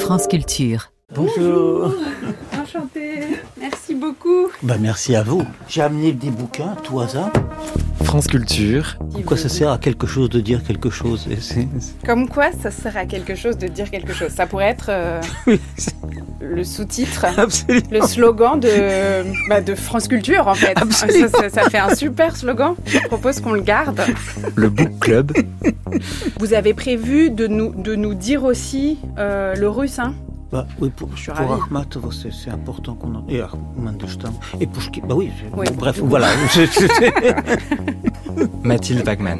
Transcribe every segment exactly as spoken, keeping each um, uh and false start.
France Culture. Bonjour. Enchantée. Merci beaucoup. Bah merci à vous. J'ai amené des bouquins, tout hasard. France Culture. Pourquoi ça sert à quelque chose de dire quelque chose et c'est... Comme quoi ça sert à quelque chose de dire quelque chose. Ça pourrait être euh, le sous-titre, Absolument. le slogan de, bah, de France Culture en fait. Ça, ça, ça fait un super slogan. Je propose qu'on le garde. Le Book Club. Vous avez prévu de nous, de nous dire aussi euh, le russe, hein? Bah, oui, pour, Je suis pour ravie. Akhmatov, c'est, c'est important qu'on en... Et Mandelstam. Et Pouchkine, bah oui. Oui. Bref, voilà. Mathilde Wagman.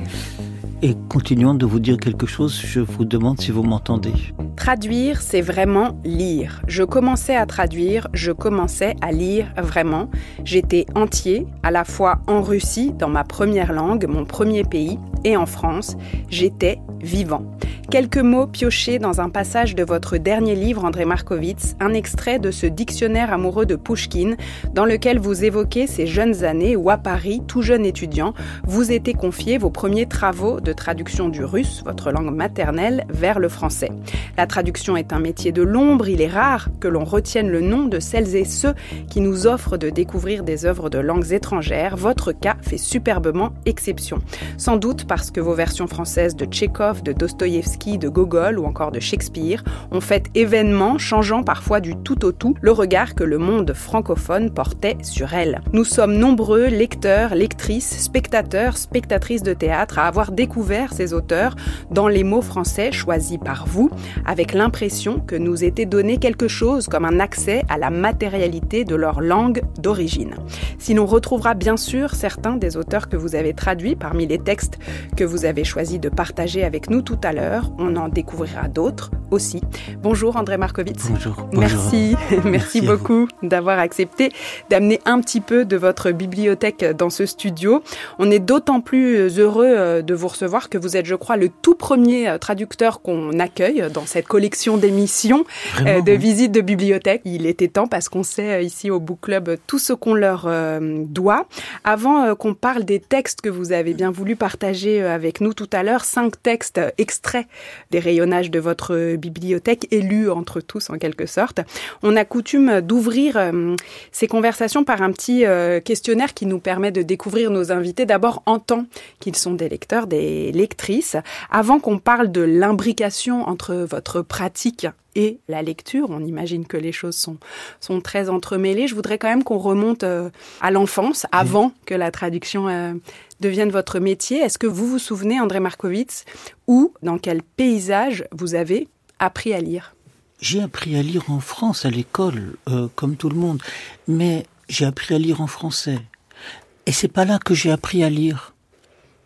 Et continuons de vous dire quelque chose, je vous demande si vous m'entendez. Traduire, c'est vraiment lire. Je commençais à traduire, je commençais à lire vraiment. J'étais entier, à la fois en Russie, dans ma première langue, mon premier pays, et en France. J'étais vivant. Quelques mots piochés dans un passage de votre dernier livre, André Markovits, un extrait de ce dictionnaire amoureux de Pouchkine, dans lequel vous évoquez ces jeunes années où, à Paris, tout jeune étudiant, vous étiez confié vos premiers travaux de traduction du russe, votre langue maternelle, vers le français. La traduction est un métier de l'ombre, il est rare que l'on retienne le nom de celles et ceux qui nous offrent de découvrir des œuvres de langues étrangères. Votre cas fait superbement exception. Sans doute parce que vos versions françaises de Tchekhov, de Dostoïevski, de Gogol ou encore de Shakespeare ont fait événement, changeant parfois du tout au tout le regard que le monde francophone portait sur elles. Nous sommes nombreux, lecteurs, lectrices, spectateurs, spectatrices de théâtre, à avoir découvert ces auteurs dans les mots français choisis par vous, avec l'impression que nous était donné quelque chose comme un accès à la matérialité de leur langue d'origine. Si l'on retrouvera bien sûr certains des auteurs que vous avez traduits parmi les textes que vous avez choisi de partager avec nous tout à l'heure, on en découvrira d'autres aussi. Bonjour André Markovits. Bonjour. Merci, merci, Merci beaucoup d'avoir accepté d'amener un petit peu de votre bibliothèque dans ce studio. On est d'autant plus heureux de vous recevoir que vous êtes, je crois, le tout premier traducteur qu'on accueille dans cette collection d'émissions, Vraiment, de oui. visites de bibliothèque. Il était temps parce qu'on sait ici au Book Club tout ce qu'on leur euh, doit. Avant euh, qu'on parle des textes que vous avez bien voulu partager avec nous tout à l'heure, cinq textes extraits des rayonnages de votre bibliothèque, élus entre tous en quelque sorte, on a coutume d'ouvrir euh, ces conversations par un petit euh, questionnaire qui nous permet de découvrir nos invités d'abord en tant qu'ils sont des lecteurs, des lectrices. Avant qu'on parle de l'imbrication entre votre pratique et la lecture, on imagine que les choses sont, sont très entremêlées. Je voudrais quand même qu'on remonte euh, à l'enfance, avant que la traduction euh, devienne votre métier. Est-ce que vous vous souvenez, André Markovits, où, dans quel paysage vous avez appris à lire ? J'ai appris à lire en France, à l'école, euh, comme tout le monde. Mais j'ai appris à lire en français. Et c'est pas là que j'ai appris à lire. C'est-à-dire ?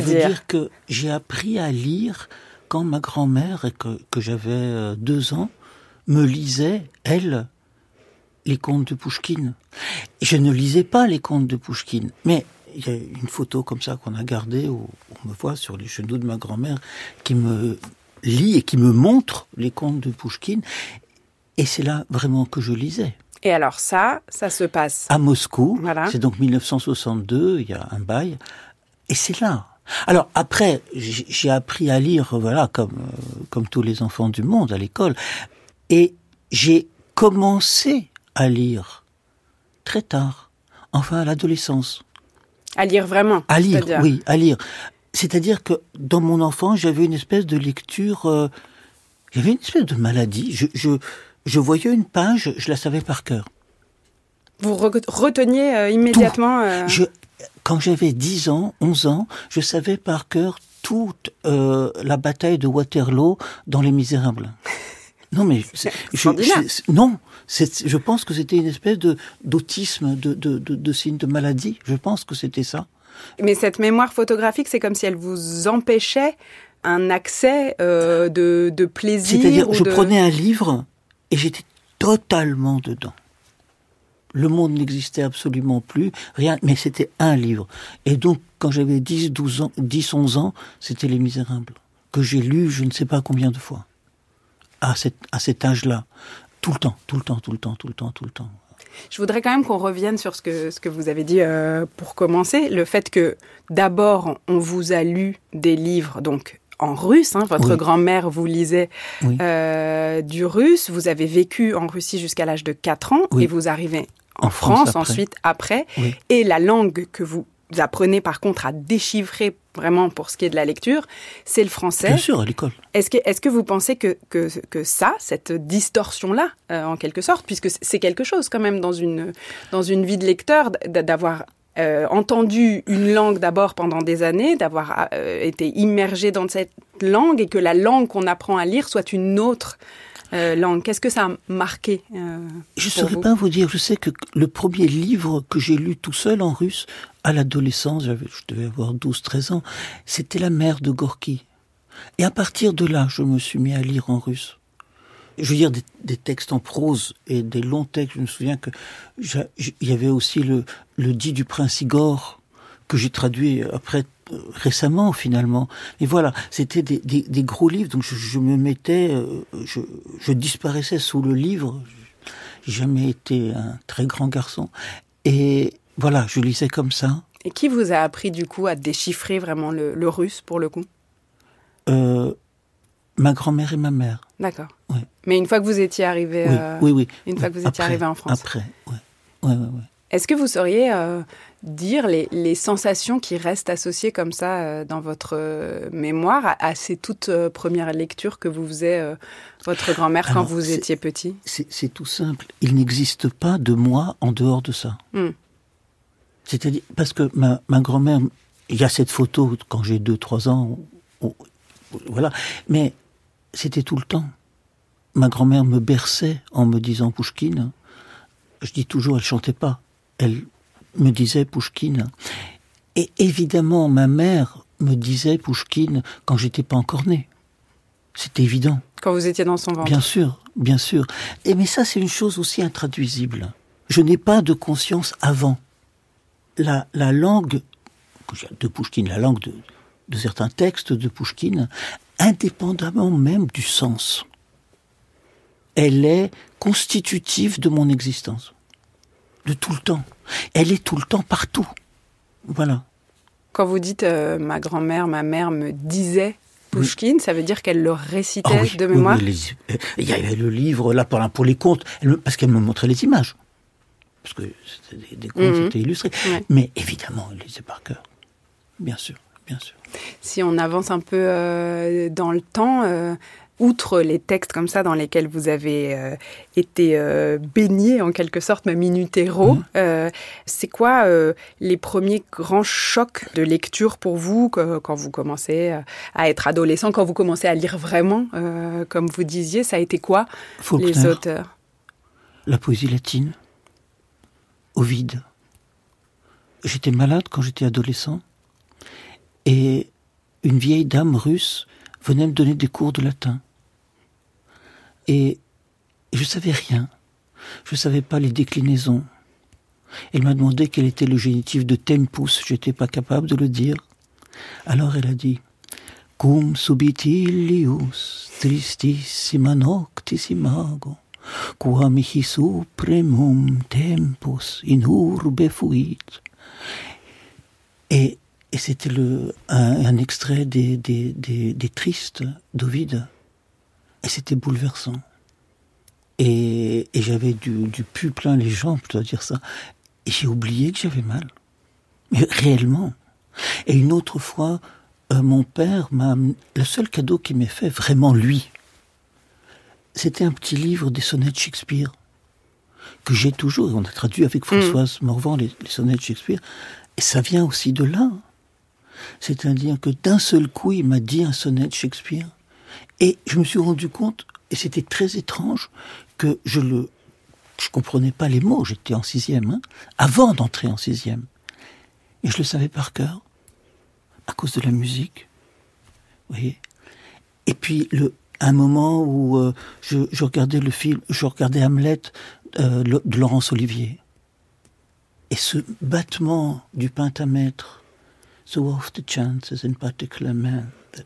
Je veux dire que j'ai appris à lire quand ma grand-mère, que, que j'avais deux ans, me lisait, elle, les contes de Pouchkine. Et je ne lisais pas les contes de Pouchkine, mais il y a une photo comme ça qu'on a gardée, où on me voit sur les genoux de ma grand-mère, qui me lit et qui me montre les contes de Pouchkine, et c'est là vraiment que je lisais. Et alors ça, ça se passe À Moscou, Voilà. C'est donc dix-neuf cent soixante-deux, il y a un bail, et c'est là. Alors après, j'ai j'ai appris à lire, voilà, comme euh, comme tous les enfants du monde à l'école, et j'ai commencé à lire très tard, enfin à l'adolescence. à lire vraiment. À lire, c'est-à-dire. oui, à lire. C'est-à-dire que dans mon enfance, j'avais une espèce de lecture, euh, j'avais une espèce de maladie. Je, je je voyais une page, je la savais par cœur. Vous re- reteniez euh, immédiatement... euh, Je, quand j'avais dix ans, onze ans, je savais par cœur toute euh, la bataille de Waterloo dans Les Misérables. Non mais c'est, je, extraordinaire. je- non, c'est, je pense que c'était une espèce de d'autisme, de de de, de signe de maladie. Je pense que c'était ça. Mais cette mémoire photographique, c'est comme si elle vous empêchait un accès euh, de, de plaisir. C'est-à-dire, ou je de... prenais un livre et j'étais totalement dedans. Le monde n'existait absolument plus, rien, mais c'était un livre. Et donc, quand j'avais dix, douze ans, dix, onze ans, c'était Les Misérables, que j'ai lu je ne sais pas combien de fois. À cet, à cet âge-là. Tout le temps, tout le temps, tout le temps, tout le temps, tout le temps. Je voudrais quand même qu'on revienne sur ce que, ce que vous avez dit euh, pour commencer. Le fait que, d'abord, on vous a lu des livres, donc en russe. Hein. Votre oui. grand-mère vous lisait oui. euh, du russe. Vous avez vécu en Russie jusqu'à l'âge de quatre ans oui. et vous arrivez en, en France, France après. ensuite après. Oui. Et la langue que vous apprenez par contre à déchiffrer vraiment pour ce qui est de la lecture, c'est le français. Bien sûr, à l'école. Est-ce que, est-ce que vous pensez que, que, que ça, cette distorsion-là, euh, en quelque sorte, puisque c'est quelque chose quand même dans une, dans une vie de lecteur, d'avoir euh, entendu une langue d'abord pendant des années, d'avoir euh, été immergé dans cette langue et que la langue qu'on apprend à lire soit une autre Euh, langue. Qu'est-ce que ça a marqué euh, Je ne saurais pas vous dire. Je sais que le premier livre que j'ai lu tout seul en russe, à l'adolescence, j'avais, je devais avoir douze treize ans, c'était La mère de Gorky. Et à partir de là, je me suis mis à lire en russe. Je veux dire, des, des textes en prose et des longs textes. Je me souviens que il y avait aussi le, le dit du prince Igor, que j'ai traduit après euh, récemment finalement. Et voilà, c'était des, des, des gros livres, donc je, je me mettais, euh, je, je disparaissais sous le livre. J'ai jamais été un très grand garçon. Et voilà, je lisais comme ça. Et qui vous a appris du coup à déchiffrer vraiment le, le russe pour le coup ? euh, Ma grand-mère et ma mère. D'accord. Oui. Mais une fois que vous étiez arrivé, oui, euh, oui, oui. une fois oui. que vous étiez après, arrivé en France. Après, oui. Ouais, ouais, ouais. Est-ce que vous sauriez euh, dire les, les sensations qui restent associées comme ça euh, dans votre euh, mémoire à, à ces toutes euh, premières lectures que vous faisait euh, votre grand-mère quand Alors, vous étiez petit ? c'est, c'est tout simple. Il n'existe pas de moi en dehors de ça. Mm. C'est-à-dire, parce que ma, ma grand-mère, il y a cette photo quand j'ai deux trois ans, on, on, voilà, mais c'était tout le temps. Ma grand-mère me berçait en me disant Pouchkine. Je dis toujours, elle chantait pas. Elle me disait Pouchkine. Et évidemment, ma mère me disait Pouchkine quand j'étais pas encore né. C'était évident. Quand vous étiez dans son ventre. Bien sûr, bien sûr. Et mais ça, c'est une chose aussi intraduisible. Je n'ai pas de conscience avant. La, la langue de Pouchkine, la langue de, de certains textes de Pouchkine, indépendamment même du sens, elle est constitutive de mon existence. De tout le temps. Elle est tout le temps partout. Voilà. Quand vous dites euh, ma grand-mère, ma mère me disait Pouchkine, oui. Ça veut dire qu'elle le récitait oh oui, de mémoire. Oui, oui, les, il y avait le livre là pour, pour les contes, elle, parce qu'elle me montrait les images. Parce que c'était des, des contes, mm-hmm. C'était illustré. Ouais. Mais évidemment, elle lisait par cœur. Bien sûr, bien sûr. Si on avance un peu euh, dans le temps, euh, outre les textes comme ça dans lesquels vous avez euh, été euh, baigné en quelque sorte, même in utero, mmh. euh, c'est quoi euh, les premiers grands chocs de lecture pour vous que, quand vous commencez à être adolescent, quand vous commencez à lire vraiment, euh, comme vous disiez, ça a été quoi Faulkner, les auteurs ? La poésie latine, Ovide. J'étais malade quand j'étais adolescent et une vieille dame russe venait me donner des cours de latin. Et je ne savais rien. Je ne savais pas les déclinaisons. Elle m'a demandé quel était le génitif de tempus. Je n'étais pas capable de le dire. Alors elle a dit « Cum subitilius tristissima noctis imago, qua mihi supremum tempus in urbe fuit. » Et Et c'était le, un, un extrait des, des, des, des Tristes d'Ovide. Et c'était bouleversant. Et, et j'avais du, du pu plein les jambes, je dois dire ça. Et j'ai oublié que j'avais mal. Mais réellement. Et une autre fois, euh, mon père m'a... Le seul cadeau qu'il m'ait fait, vraiment lui, c'était un petit livre des sonnets de Shakespeare, que j'ai toujours, et on a traduit avec Françoise mmh. Morvan les, les sonnets de Shakespeare. Et ça vient aussi de là. C'est-à-dire que d'un seul coup, il m'a dit un sonnet de Shakespeare. Et je me suis rendu compte, et c'était très étrange, que je le, je comprenais pas les mots, j'étais en sixième, hein, avant d'entrer en sixième. Et je le savais par cœur, à cause de la musique. Vous voyez ? Et puis, le, un moment où euh, je, je regardais le film, je regardais Hamlet euh, de Laurence Olivier. Et ce battement du pentamètre, so oft the chances in particular man, that...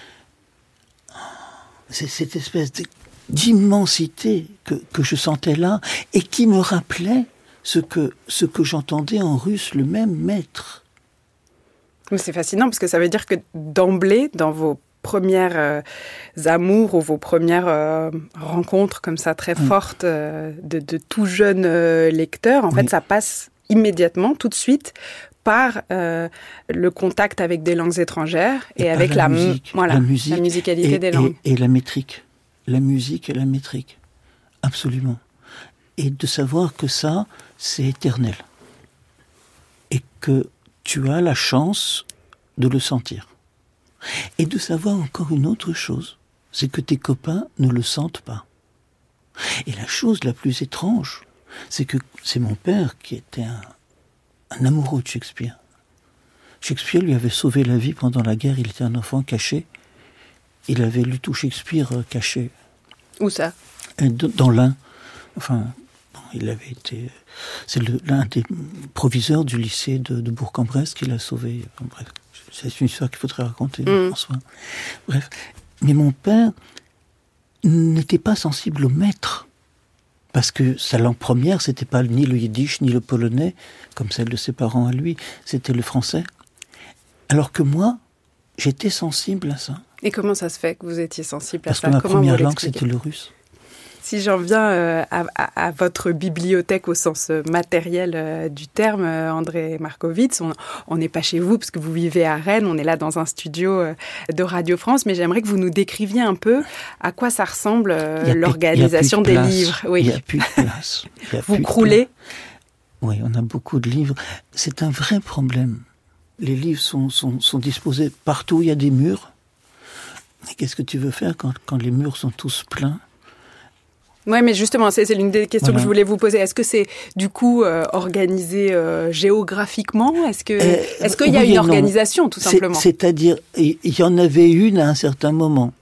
c'est cette espèce de, d'immensité que, que je sentais là et qui me rappelait ce que, ce que j'entendais en russe, le même maître. Mais c'est fascinant parce que ça veut dire que d'emblée, dans vos premières euh, amours ou vos premières euh, rencontres comme ça très oui. fortes euh, de, de tout jeunes euh, lecteurs, en oui. fait, ça passe immédiatement, tout de suite, par euh, le contact avec des langues étrangères et, et avec la, la, musique, voilà, la, musique la musicalité et, des langues. Et, et la métrique. La musique et la métrique. Absolument. Et de savoir que ça, c'est éternel. Et que tu as la chance de le sentir. Et de savoir encore une autre chose, c'est que tes copains ne le sentent pas. Et la chose la plus étrange, c'est que c'est mon père qui était un, un amoureux de Shakespeare. Shakespeare lui avait sauvé la vie pendant la guerre, il était un enfant caché. Il avait lu tout Shakespeare caché. Où ça ? Dans l'Ain. Enfin, bon, il avait été... C'est le, l'un des proviseurs du lycée de, de Bourg-en-Bresse qui l'a sauvé. Enfin, bref, c'est une histoire qu'il faudrait raconter mmh. en soi. Bref. Mais mon père n'était pas sensible au maître. Parce que sa langue première, c'était pas ni le yiddish, ni le polonais, comme celle de ses parents à lui, c'était le français. Alors que moi, j'étais sensible à ça. Et comment ça se fait que vous étiez sensible à Parce ça ? Parce que ma comment première langue, c'était le russe. Si j'en viens euh, à, à, à votre bibliothèque au sens matériel euh, du terme, euh, André Markovits, on n'est pas chez vous parce que vous vivez à Rennes, on est là dans un studio euh, de Radio France, mais j'aimerais que vous nous décriviez un peu à quoi ça ressemble euh, l'organisation plus, des livres. Oui. Il n'y a plus de place. Vous croulez ? Oui, on a beaucoup de livres. C'est un vrai problème. Les livres sont, sont, sont disposés partout où il y a des murs. Et qu'est-ce que tu veux faire quand, quand les murs sont tous pleins ? Oui, mais justement, c'est, c'est l'une des questions voilà. que je voulais vous poser. Est-ce que c'est, du coup, euh, organisé euh, géographiquement ? Est-ce que, euh, est-ce qu'il y a oui une organisation, tout simplement ? c'est, C'est-à-dire, il y en avait une à un certain moment.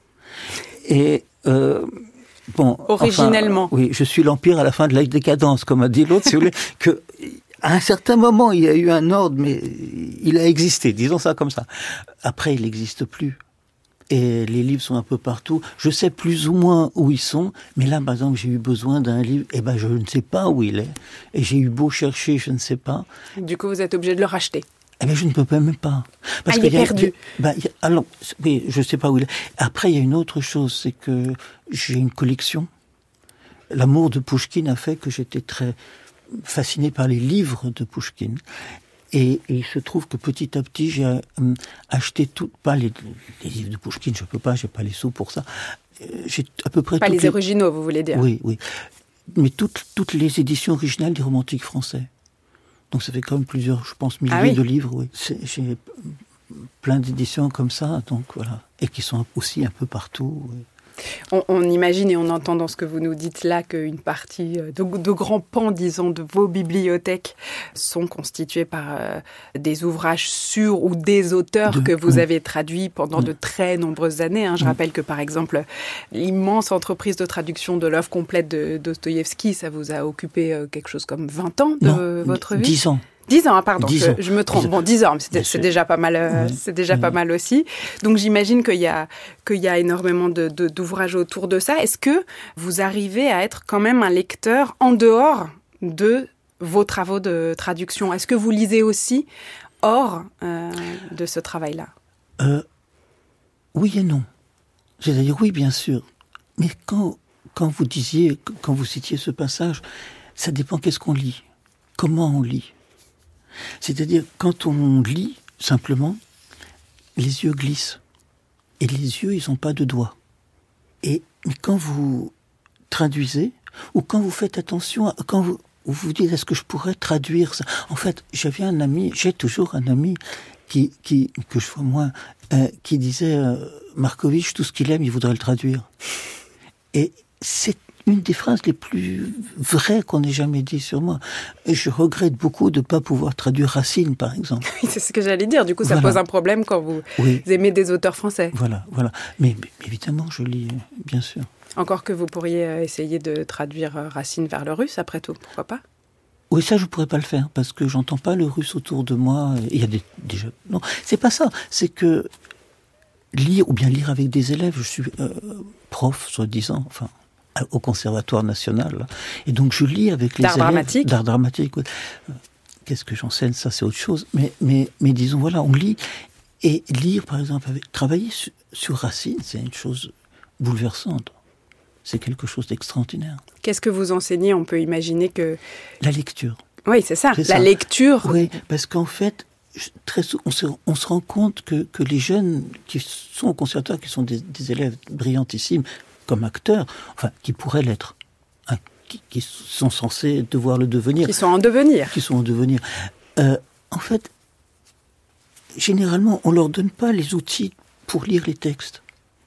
Et, euh, bon... Originellement. Enfin, oui, je suis l'Empire à la fin de la décadence, comme a dit l'autre, si vous voulez, que... À un certain moment, il y a eu un ordre, mais il a existé, disons ça comme ça. Après, il n'existe plus. Et les livres sont un peu partout. Je sais plus ou moins où ils sont, mais là, par exemple, j'ai eu besoin d'un livre, et ben je ne sais pas où il est. Et j'ai eu beau chercher, je ne sais pas. Du coup, vous êtes obligé de le racheter. Eh bien, je ne peux même pas. Parce ah, il est perdu. Ben, y a, alors, oui, je ne sais pas où il est. Après, il y a une autre chose, c'est que j'ai une collection. L'amour de Pouchkine a fait que j'étais très fasciné par les livres de Pouchkine. Et, et il se trouve que petit à petit, j'ai euh, acheté tout, pas les, les livres de Pouchkine, je peux pas, j'ai pas les sous pour ça. J'ai à peu près pas les, les originaux, vous voulez dire ? Oui, oui. Mais toutes, toutes les éditions originales des romantiques français. Donc ça fait quand même plusieurs, je pense, milliers ah oui. de livres. Oui. C'est, j'ai plein d'éditions comme ça, donc voilà, et qui sont aussi un peu partout. Oui. On, on imagine et on entend dans ce que vous nous dites là qu'une partie de, de grands pans, disons, de vos bibliothèques sont constitués par euh, des ouvrages sur ou des auteurs de, que vous oui. avez traduits pendant oui. de très nombreuses années. Hein. Je oui. rappelle que, par exemple, l'immense entreprise de traduction de l'œuvre complète de Dostoïevski, ça vous a occupé euh, quelque chose comme vingt ans de non, votre vie ? dix ans. Dix ans, ah pardon, je, je me trompe. Bon, dix ans, mais c'est, c'est déjà pas mal. Euh, oui, c'est déjà oui. pas mal aussi. Donc, j'imagine qu'il y a qu'il y a énormément de, de, d'ouvrages autour de ça. Est-ce que vous arrivez à être quand même un lecteur en dehors de vos travaux de traduction ? Est-ce que vous lisez aussi hors euh, de ce travail-là ? euh, Oui et non. C'est-à-dire oui, bien sûr. Mais quand quand vous disiez, quand vous citiez ce passage, ça dépend qu'est-ce qu'on lit, comment on lit. C'est-à-dire, quand on lit, simplement, les yeux glissent. Et les yeux, ils n'ont pas de doigts. Et mais quand vous traduisez, ou quand vous faites attention, à, quand vous vous, vous dites, est-ce que je pourrais traduire ça ? En fait, j'avais un ami, j'ai toujours un ami, qui, qui que je vois moins, euh, qui disait, euh, Markovitch, tout ce qu'il aime, il voudrait le traduire. Et c'est une des phrases les plus vraies qu'on ait jamais dit sur moi. Et je regrette beaucoup de ne pas pouvoir traduire Racine, par exemple. Oui, c'est ce que j'allais dire. Du coup, ça voilà. pose un problème quand vous oui. aimez des auteurs français. Voilà, voilà. Mais, mais évidemment, je lis, bien sûr. Encore que vous pourriez essayer de traduire Racine vers le russe, après tout. Pourquoi pas ? Oui, ça, je ne pourrais pas le faire, parce que j'entends pas le russe autour de moi. Il y a des, déjà... Non, c'est pas ça. C'est que lire, ou bien lire avec des élèves, je suis euh, prof, soi-disant, enfin... au Conservatoire national, et donc je lis avec les d'art élèves dramatique. d'art dramatique. Ouais. Qu'est-ce que j'enseigne, ça c'est autre chose. Mais mais mais disons voilà, on lit Et lire, par exemple, avec, travailler sur, sur Racine, c'est une chose bouleversante. C'est quelque chose d'extraordinaire. Qu'est-ce que vous enseignez ? On peut imaginer que... La lecture. Oui, c'est ça, c'est la ça. lecture. Oui, parce qu'en fait, très souvent, on se, on se rend compte que, que les jeunes qui sont au conservatoire, qui sont des, des élèves brillantissimes, comme acteurs, enfin, qui pourraient l'être, hein, qui, qui sont censés devoir le devenir. Qui sont en devenir. Qui sont en devenir. Euh, en fait, généralement, on ne leur donne pas les outils pour lire les textes.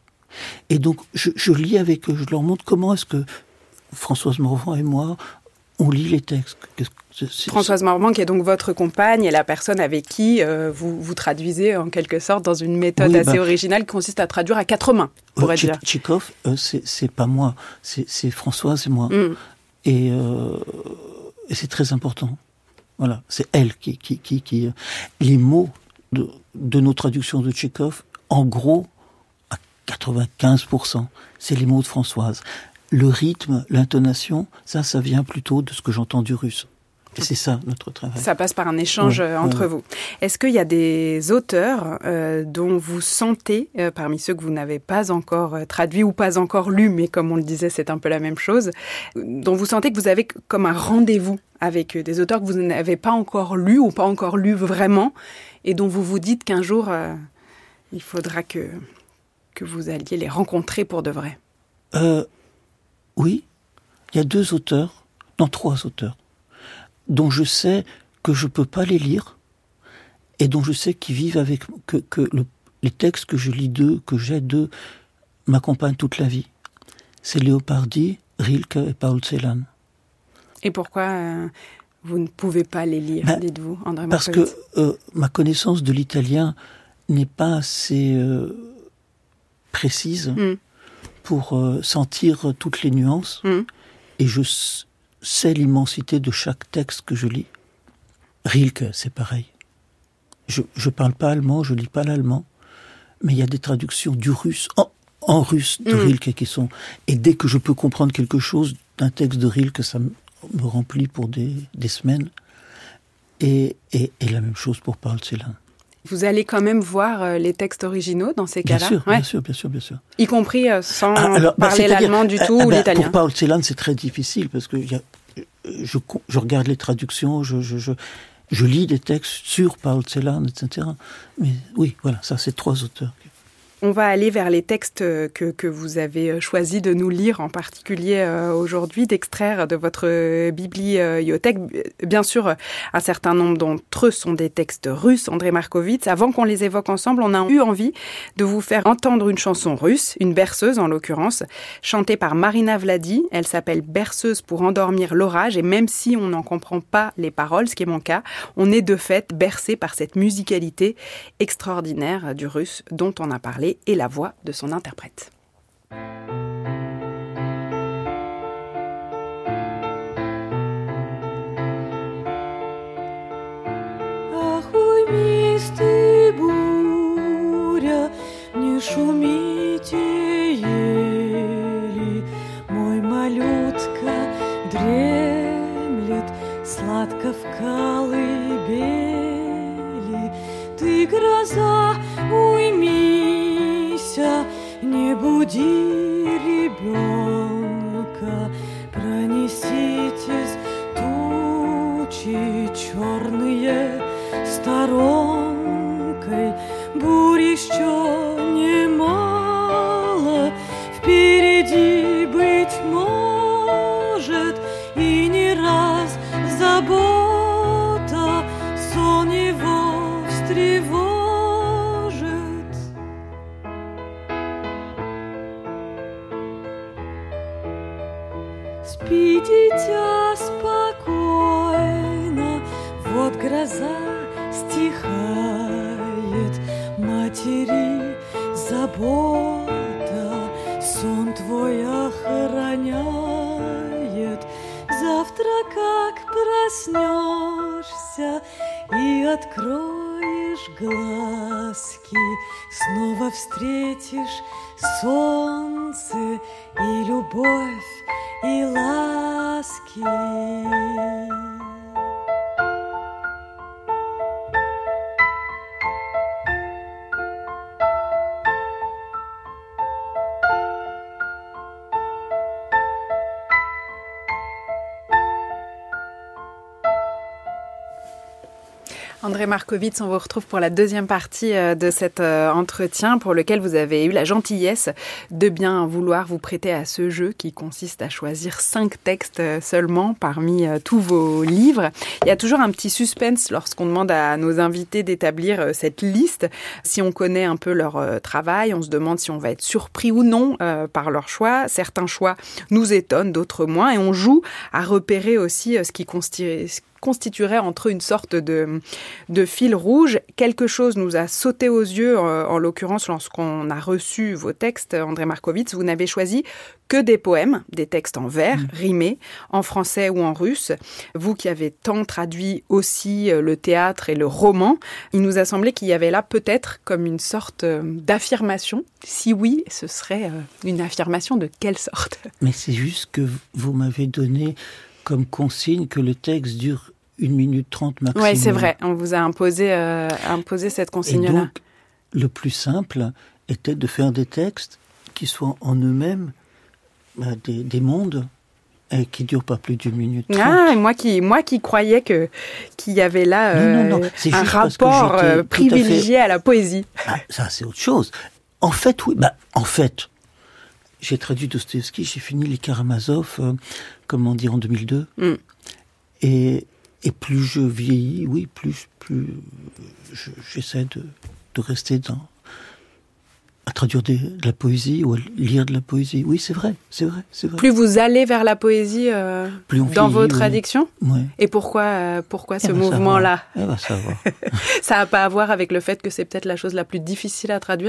Et donc, je, je lis avec eux, je leur montre comment est-ce que Françoise Morvan et moi, on lit les textes. C'est, c'est, Françoise Morvan, qui est donc votre compagne et la personne avec qui euh, vous, vous traduisez en quelque sorte dans une méthode oui, assez bah, originale qui consiste à traduire à quatre mains, pour euh, être dire. Tchekhov, euh, c'est, c'est pas moi, c'est, c'est Françoise et moi. Mm. Et, euh, et c'est très important. Voilà, c'est elle qui... qui, qui, qui les mots de, de nos traductions de Tchekhov, en gros, à quatre-vingt-quinze pour cent, c'est les mots de Françoise. Le rythme, l'intonation, ça, ça vient plutôt de ce que j'entends du russe. Et c'est ça, notre travail. Ça passe par un échange ouais, entre ouais. vous. Est-ce qu'il y a des auteurs euh, dont vous sentez, euh, parmi ceux que vous n'avez pas encore euh, traduits ou pas encore lus, mais comme on le disait, c'est un peu la même chose, dont vous sentez que vous avez comme un rendez-vous avec eux, des auteurs que vous n'avez pas encore lus ou pas encore lus vraiment, et dont vous vous dites qu'un jour, euh, il faudra que, que vous alliez les rencontrer pour de vrai? euh, Oui, il y a deux auteurs, non, trois auteurs, dont je sais que je ne peux pas les lire, et dont je sais qu'ils vivent avec, que, que le, les textes que je lis d'eux, que j'ai d'eux, m'accompagnent toute la vie. C'est Leopardi, Rilke et Paul Celan. Et pourquoi euh, vous ne pouvez pas les lire, ben, dites-vous, André Parce Markovits? que euh, ma connaissance de l'italien n'est pas assez euh, précise mm. pour euh, sentir toutes les nuances, mm. et je sais l'immensité de chaque texte que je lis. Rilke, c'est pareil. Je ne parle pas allemand, je ne lis pas l'allemand, mais il y a des traductions du russe, en, en russe, de mmh. Rilke qui sont... Et dès que je peux comprendre quelque chose d'un texte de Rilke, ça me, me remplit pour des, des semaines. Et, et, et la même chose pour Paul Celan. Vous allez quand même voir les textes originaux dans ces cas-là? Bien sûr, ouais. bien sûr, bien sûr, bien sûr. Y compris sans ah, alors, parler bah, l'allemand du tout ah, ou bah, l'italien? Pour Paul Celan, c'est très difficile parce que y a, je, je regarde les traductions, je, je, je, je lis des textes sur Paul Celan, et cetera. Mais oui, voilà, ça, c'est trois auteurs. On va aller vers les textes que, que vous avez choisi de nous lire, en particulier euh, aujourd'hui, d'extraire de votre bibliothèque. Bien sûr, un certain nombre d'entre eux sont des textes russes, André Markovits. Avant qu'on les évoque ensemble, on a eu envie de vous faire entendre une chanson russe, une berceuse en l'occurrence, chantée par Marina Vladi. Elle s'appelle « Berceuse pour endormir l'orage » et même si on n'en comprend pas les paroles, ce qui est mon cas, on est de fait bercé par cette musicalité extraordinaire du russe dont on a parlé et la voix de son interprète. Ахуй, мисты буря, не шумите ели, мой малютка дремлет сладко в колыбели. Ты, гроза, уймися, не буди ребенка, пронеситесь тучи черные сторонкой, бурь еще немало, впереди, быть может, и не раз забота сон его встревожит. Спи, дитя, спокойно, вот гроза стихает, матери забота сон твой охраняет. Завтра, как проснешься и откроешь глазки, снова встретишь солнце и любовь, и ласки. André Markovits, on vous retrouve pour la deuxième partie de cet entretien pour lequel vous avez eu la gentillesse de bien vouloir vous prêter à ce jeu qui consiste à choisir cinq textes seulement parmi tous vos livres. Il y a toujours un petit suspense lorsqu'on demande à nos invités d'établir cette liste. Si on connaît un peu leur travail, on se demande si on va être surpris ou non par leur choix. Certains choix nous étonnent, d'autres moins, et on joue à repérer aussi ce qui constitue constituerait entre eux une sorte de, de fil rouge. Quelque chose nous a sauté aux yeux, en, en l'occurrence lorsqu'on a reçu vos textes, André Markovits. Vous n'avez choisi que des poèmes, des textes en vers, mmh. rimés, en français ou en russe. Vous qui avez tant traduit aussi le théâtre et le roman, il nous a semblé qu'il y avait là peut-être comme une sorte d'affirmation. Si oui, ce serait une affirmation de quelle sorte ? Mais c'est juste que vous m'avez donné comme consigne que le texte dure une minute trente maximum. Oui, c'est vrai. On vous a imposé, euh, imposé cette consigne-là. Et donc, le plus simple était de faire des textes qui soient en eux-mêmes bah, des, des mondes et qui ne durent pas plus d'une minute trente. Ah, et moi qui, moi qui croyais que, qu'il y avait là euh, non, non, non. un rapport euh, privilégié à, fait... à la poésie. Ah, ça, c'est autre chose. En fait, oui. Bah, en fait, j'ai traduit Dostoïevski, j'ai fini les Karamazov, euh, comment dire, en deux mille deux. Mm. Et, et plus je vieillis, oui, plus, plus je, j'essaie de, de rester dans, à traduire des, de la poésie ou à lire de la poésie. Oui, c'est vrai, c'est vrai, c'est vrai. Plus vous allez vers la poésie euh, plus on dans vieillit, vos traductions oui. Oui. Et pourquoi, euh, pourquoi ce mouvement-là ? Elle va savoir. Ça n'a pas à voir avec le fait que c'est peut-être la chose la plus difficile à traduire ?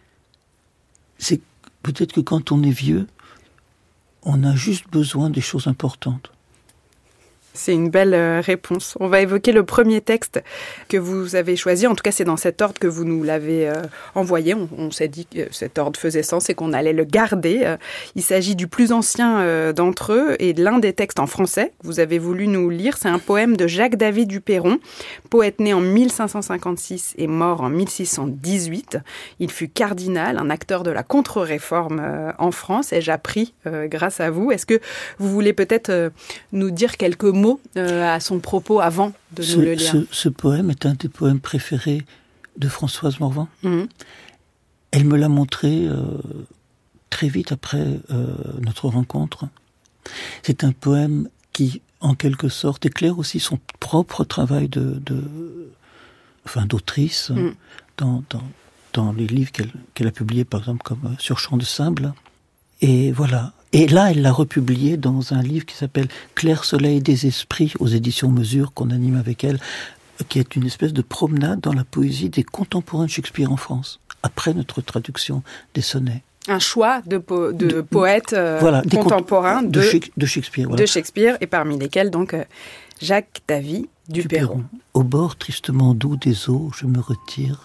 C'est peut-être que quand on est vieux, on a juste besoin des choses importantes. C'est une belle euh, réponse. On va évoquer le premier texte que vous avez choisi. En tout cas, c'est dans cet ordre que vous nous l'avez euh, envoyé. On, on s'est dit que cet ordre faisait sens et qu'on allait le garder. Euh, il s'agit du plus ancien euh, d'entre eux et de l'un des textes en français que vous avez voulu nous lire. C'est un poème de Jacques-David du Perron, poète né en mille cinq cent cinquante-six et mort en mille six cent dix-huit. Il fut cardinal, un acteur de la contre-réforme euh, en France. Ai-je appris euh, grâce à vous. Est-ce que vous voulez peut-être euh, nous dire quelques mots Euh, à son propos avant de ce, nous le lire. Ce, ce poème est un des poèmes préférés de Françoise Morvan. Mmh. Elle me l'a montré euh, très vite après euh, notre rencontre. C'est un poème qui, en quelque sorte, éclaire aussi son propre travail de, de, enfin, d'autrice mmh. dans, dans, dans les livres qu'elle, qu'elle a publiés, par exemple, comme euh, Sur champ de sable. Et voilà. Et là, elle l'a republié dans un livre qui s'appelle « Clair soleil des esprits » aux éditions Mesure, qu'on anime avec elle, qui est une espèce de promenade dans la poésie des contemporains de Shakespeare en France, après notre traduction des sonnets. Un choix de, po- de, de poètes euh, voilà, contemporains de, de, de Shakespeare. Voilà. De Shakespeare, et parmi lesquels, donc, euh, Jacques-David du, du Perron. Au bord tristement doux des eaux, je me retire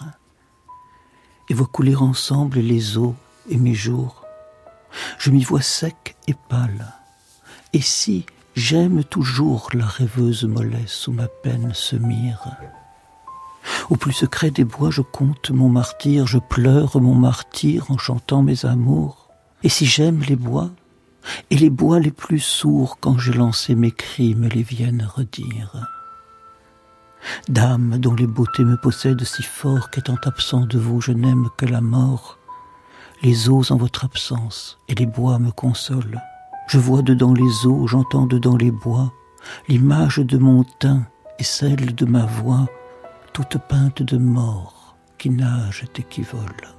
et vois couler ensemble les eaux et mes jours. Je m'y vois sec et pâle. Et si j'aime toujours la rêveuse mollesse où ma peine se mire. Au plus secret des bois, je compte mon martyre, je pleure mon martyr en chantant mes amours. Et si j'aime les bois, et les bois les plus sourds, quand j'ai lancé mes cris, me les viennent redire. Dame dont les beautés me possèdent si fort qu'étant absent de vous, je n'aime que la mort. Les eaux en votre absence et les bois me consolent. Je vois dedans les eaux, j'entends dedans les bois, l'image de mon teint et celle de ma voix, toute peinte de mort qui nage et qui vole.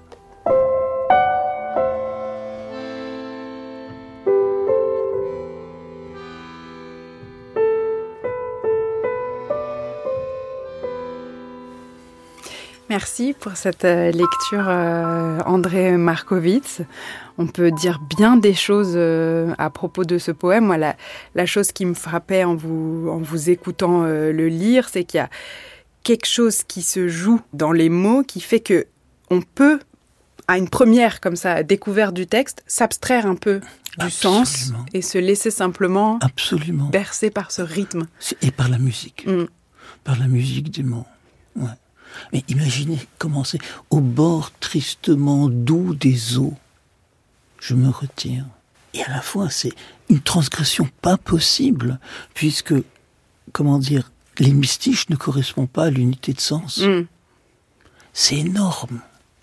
Merci pour cette lecture, euh, André Markovits. On peut dire bien des choses euh, à propos de ce poème. Moi, la, la chose qui me frappait en vous, en vous écoutant euh, le lire, c'est qu'il y a quelque chose qui se joue dans les mots qui fait que on peut, à une première comme ça découverte du texte, s'abstraire un peu du Absolument. Sens et se laisser simplement Absolument. bercer par ce rythme. Et par la musique. Mm. Par la musique des mots. Ouais. Mais imaginez comment c'est au bord tristement doux des eaux. Je me retire. Et à la fois, c'est une transgression pas possible, puisque, comment dire, l'hémistiche ne correspond pas à l'unité de sens. Mm. C'est énorme.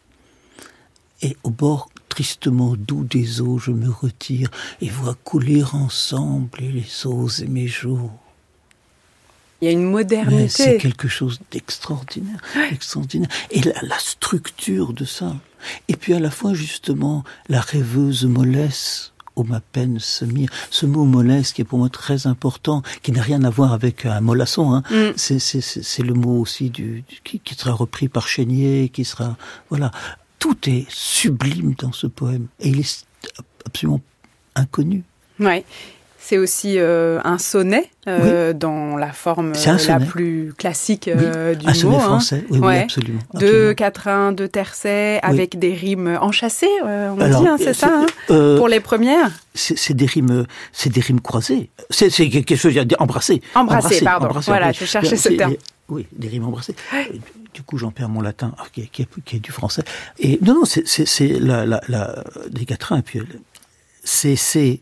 Et au bord tristement doux des eaux, je me retire et vois couler ensemble les eaux et mes jours. Il y a une modernité. Mais c'est quelque chose d'extraordinaire, extraordinaire. Et la, la structure de ça. Et puis à la fois, justement, la rêveuse mollesse, où ma peine se mire. Ce mot mollesse qui est pour moi très important, qui n'a rien à voir avec un mollasson. Hein. Mm. C'est, c'est, c'est, c'est le mot aussi du, du qui, qui sera repris par Chénier, qui sera... Voilà. Tout est sublime dans ce poème. Et il est absolument inconnu. Ouais. C'est aussi euh, un sonnet euh, oui. dans la forme euh, la plus classique euh, oui. du un mot. sonnet hein. français, oui, ouais. oui absolument, De absolument. quatrain, de tercet, oui. avec des rimes enchâssées, euh, on Alors, dit, hein, c'est, c'est ça, hein, euh, pour les premières. C'est, c'est des rimes, c'est des rimes croisées. C'est, c'est quelque chose à dire embrassées. Embrassées, pardon. Embrassées, voilà, embrassées. Je cherchais ce terme. Oui, des rimes embrassées. Du coup, j'en perds mon latin, qui est, qui est, qui est du français. Et non, non, c'est, c'est, c'est la, la, la, des quatrains, et puis c'est, c'est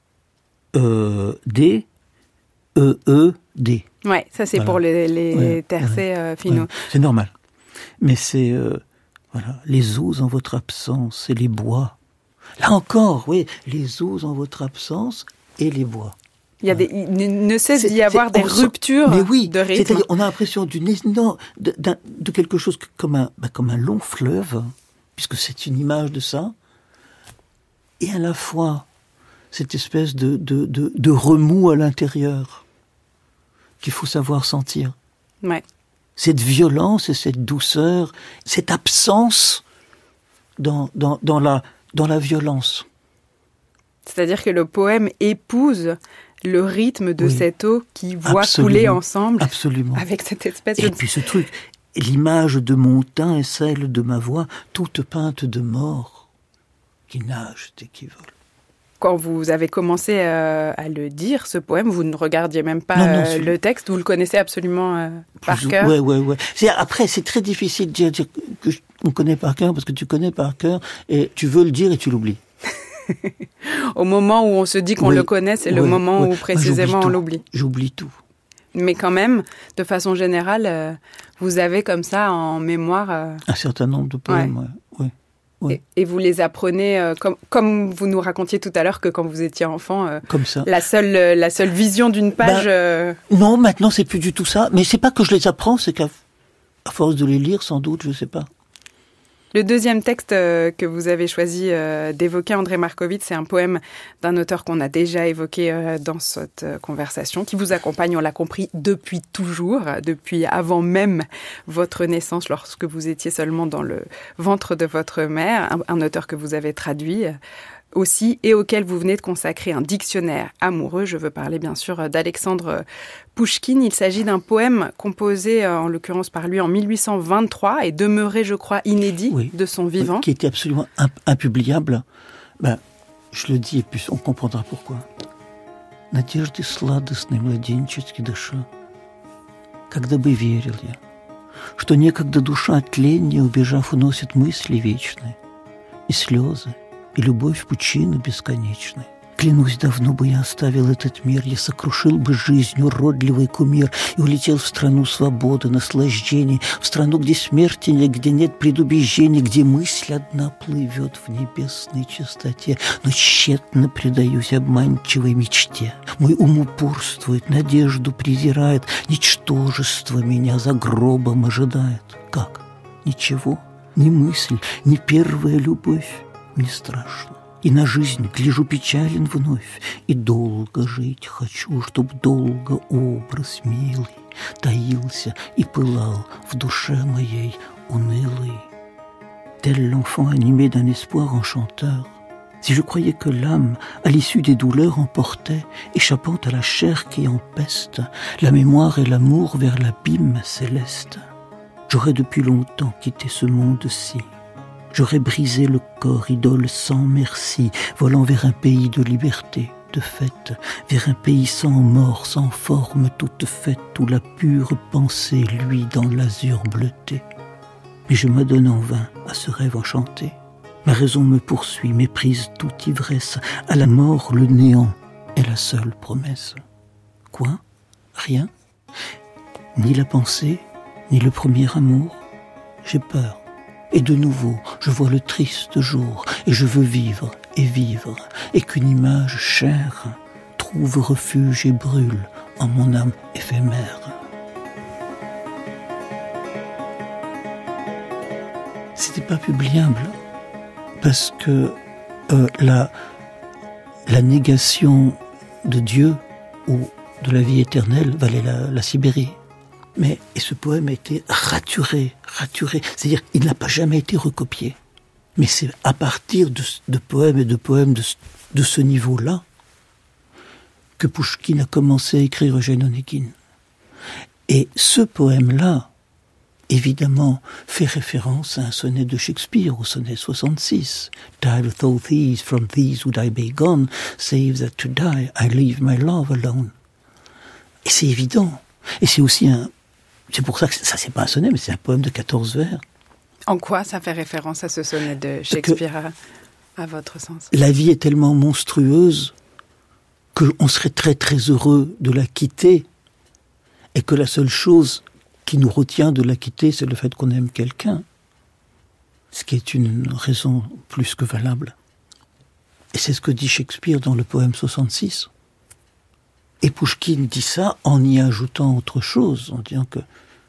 Euh, D, E, E, D. Ouais, ça c'est voilà. pour les, les ouais, tercets ouais, euh, finaux. Ouais, c'est normal. Mais c'est, euh, voilà, les eaux en votre absence et les bois. Là encore, oui, les eaux en votre absence et les bois. Il y a des, il ne cesse d'y avoir des ruptures mais oui, de rythme. C'est-à-dire, on a l'impression d'une énorme, de, de quelque chose comme un, bah, comme un long fleuve, puisque c'est une image de ça, et à la fois cette espèce de, de, de, de remous à l'intérieur qu'il faut savoir sentir. Ouais. Cette violence et cette douceur, cette absence dans, dans, dans, la, dans la violence. C'est-à-dire que le poème épouse le rythme de oui. cette eau qui voit Absolument. couler ensemble. Absolument. Avec cette espèce et de... Et puis ce truc, l'image de mon teint et celle de ma voix, toute peinte de mort, qui nage et qui vole. Quand vous avez commencé euh, à le dire, ce poème, vous ne regardiez même pas non, non, euh, le texte, vous le connaissez absolument euh, par cœur. Oui, oui, oui. Après, c'est très difficile de dire, dire que je, on connaît par cœur, parce que tu connais par cœur, et tu veux le dire et tu l'oublies. Au moment où on se dit qu'on oui, le connaît, c'est oui, le moment oui. où précisément Moi, on l'oublie. J'oublie tout. Mais quand même, de façon générale, euh, vous avez comme ça en mémoire... Euh... Un certain nombre de poèmes, oui. Ouais. Ouais. Ouais. Et, et vous les apprenez, euh, comme, comme vous nous racontiez tout à l'heure que quand vous étiez enfant, euh, comme ça. La, seule, euh, la seule vision d'une page... Ben, euh... Non, maintenant c'est plus du tout ça. Mais c'est pas que je les apprends, c'est qu'à à force de les lire, sans doute, je sais pas. Le deuxième texte euh, que vous avez choisi euh, d'évoquer, André Markovits, c'est un poème d'un auteur qu'on a déjà évoqué euh, dans cette euh, conversation, qui vous accompagne, on l'a compris, depuis toujours, depuis avant même votre naissance, lorsque vous étiez seulement dans le ventre de votre mère, un, un auteur que vous avez traduit euh, aussi et auquel vous venez de consacrer un dictionnaire amoureux. Je veux parler bien sûr d'Alexandre Pouchkine. Il s'agit d'un poème composé en l'occurrence par lui en mille huit cent vingt-trois et demeuré, je crois, inédit oui, de son vivant. Oui, qui était absolument impubliable. Ben, je le dis et puis on comprendra pourquoi. Надежды сладостной младенчески дыша, когда бы верил я, что некогда душа от тления, убежав, уносит мысли вечные и слезы, и любовь в пучины бесконечной. Клянусь, давно бы я оставил этот мир, я сокрушил бы жизнь уродливый кумир и улетел в страну свободы, наслаждений, в страну, где смерти нет, где нет предубеждений, где мысль одна плывет в небесной чистоте, но тщетно предаюсь обманчивой мечте. Мой ум упорствует, надежду презирает, ничтожество меня за гробом ожидает. Как? Ничего? Ни мысль, ни первая любовь не страшно. И на жизнь гляжу печален вновь, и долго жить хочу, чтоб долго образ милый таился и пылал в душе моей унылой. Tel l'enfant animé d'un espoir enchanteur, si je croyais que l'âme, à l'issue des douleurs, emportait, échappant à la chair qui empeste, la mémoire et l'amour vers l'abîme céleste, j'aurais depuis longtemps quitté ce monde-ci. J'aurais brisé le corps, idole sans merci, volant vers un pays de liberté, de fête, vers un pays sans mort, sans forme toute faite, où la pure pensée luit dans l'azur bleuté. Mais je m'adonne en vain à ce rêve enchanté. Ma raison me poursuit, méprise toute ivresse. À la mort, le néant est la seule promesse. Quoi ? Rien ? ni la pensée, ni le premier amour. J'ai peur. Et de nouveau, je vois le triste jour, et je veux vivre et vivre, et qu'une image chère trouve refuge et brûle en mon âme éphémère. C'était pas publiable, parce que euh, la, la négation de Dieu ou de la vie éternelle valait la, la Sibérie. Mais et ce poème a été raturé, raturé. C'est-à-dire, il n'a pas jamais été recopié. Mais c'est à partir de, de poèmes et de poèmes de, de ce niveau-là que Pouchkine a commencé à écrire Eugène Onegin. Et ce poème-là, évidemment, fait référence à un sonnet de Shakespeare, au sonnet soixante-six. Tired of all these, from these would I be gone, save that to die, I leave my love alone. Et c'est évident. Et c'est aussi un... C'est pour ça que ça, c'est pas un sonnet, mais c'est un poème de quatorze vers. En quoi ça fait référence à ce sonnet de Shakespeare, à, à votre sens ? La vie est tellement monstrueuse qu'on serait très très heureux de la quitter, et que la seule chose qui nous retient de la quitter, c'est le fait qu'on aime quelqu'un. Ce qui est une raison plus que valable. Et c'est ce que dit Shakespeare dans le poème soixante-six. Et Pouchkine dit ça en y ajoutant autre chose, en disant que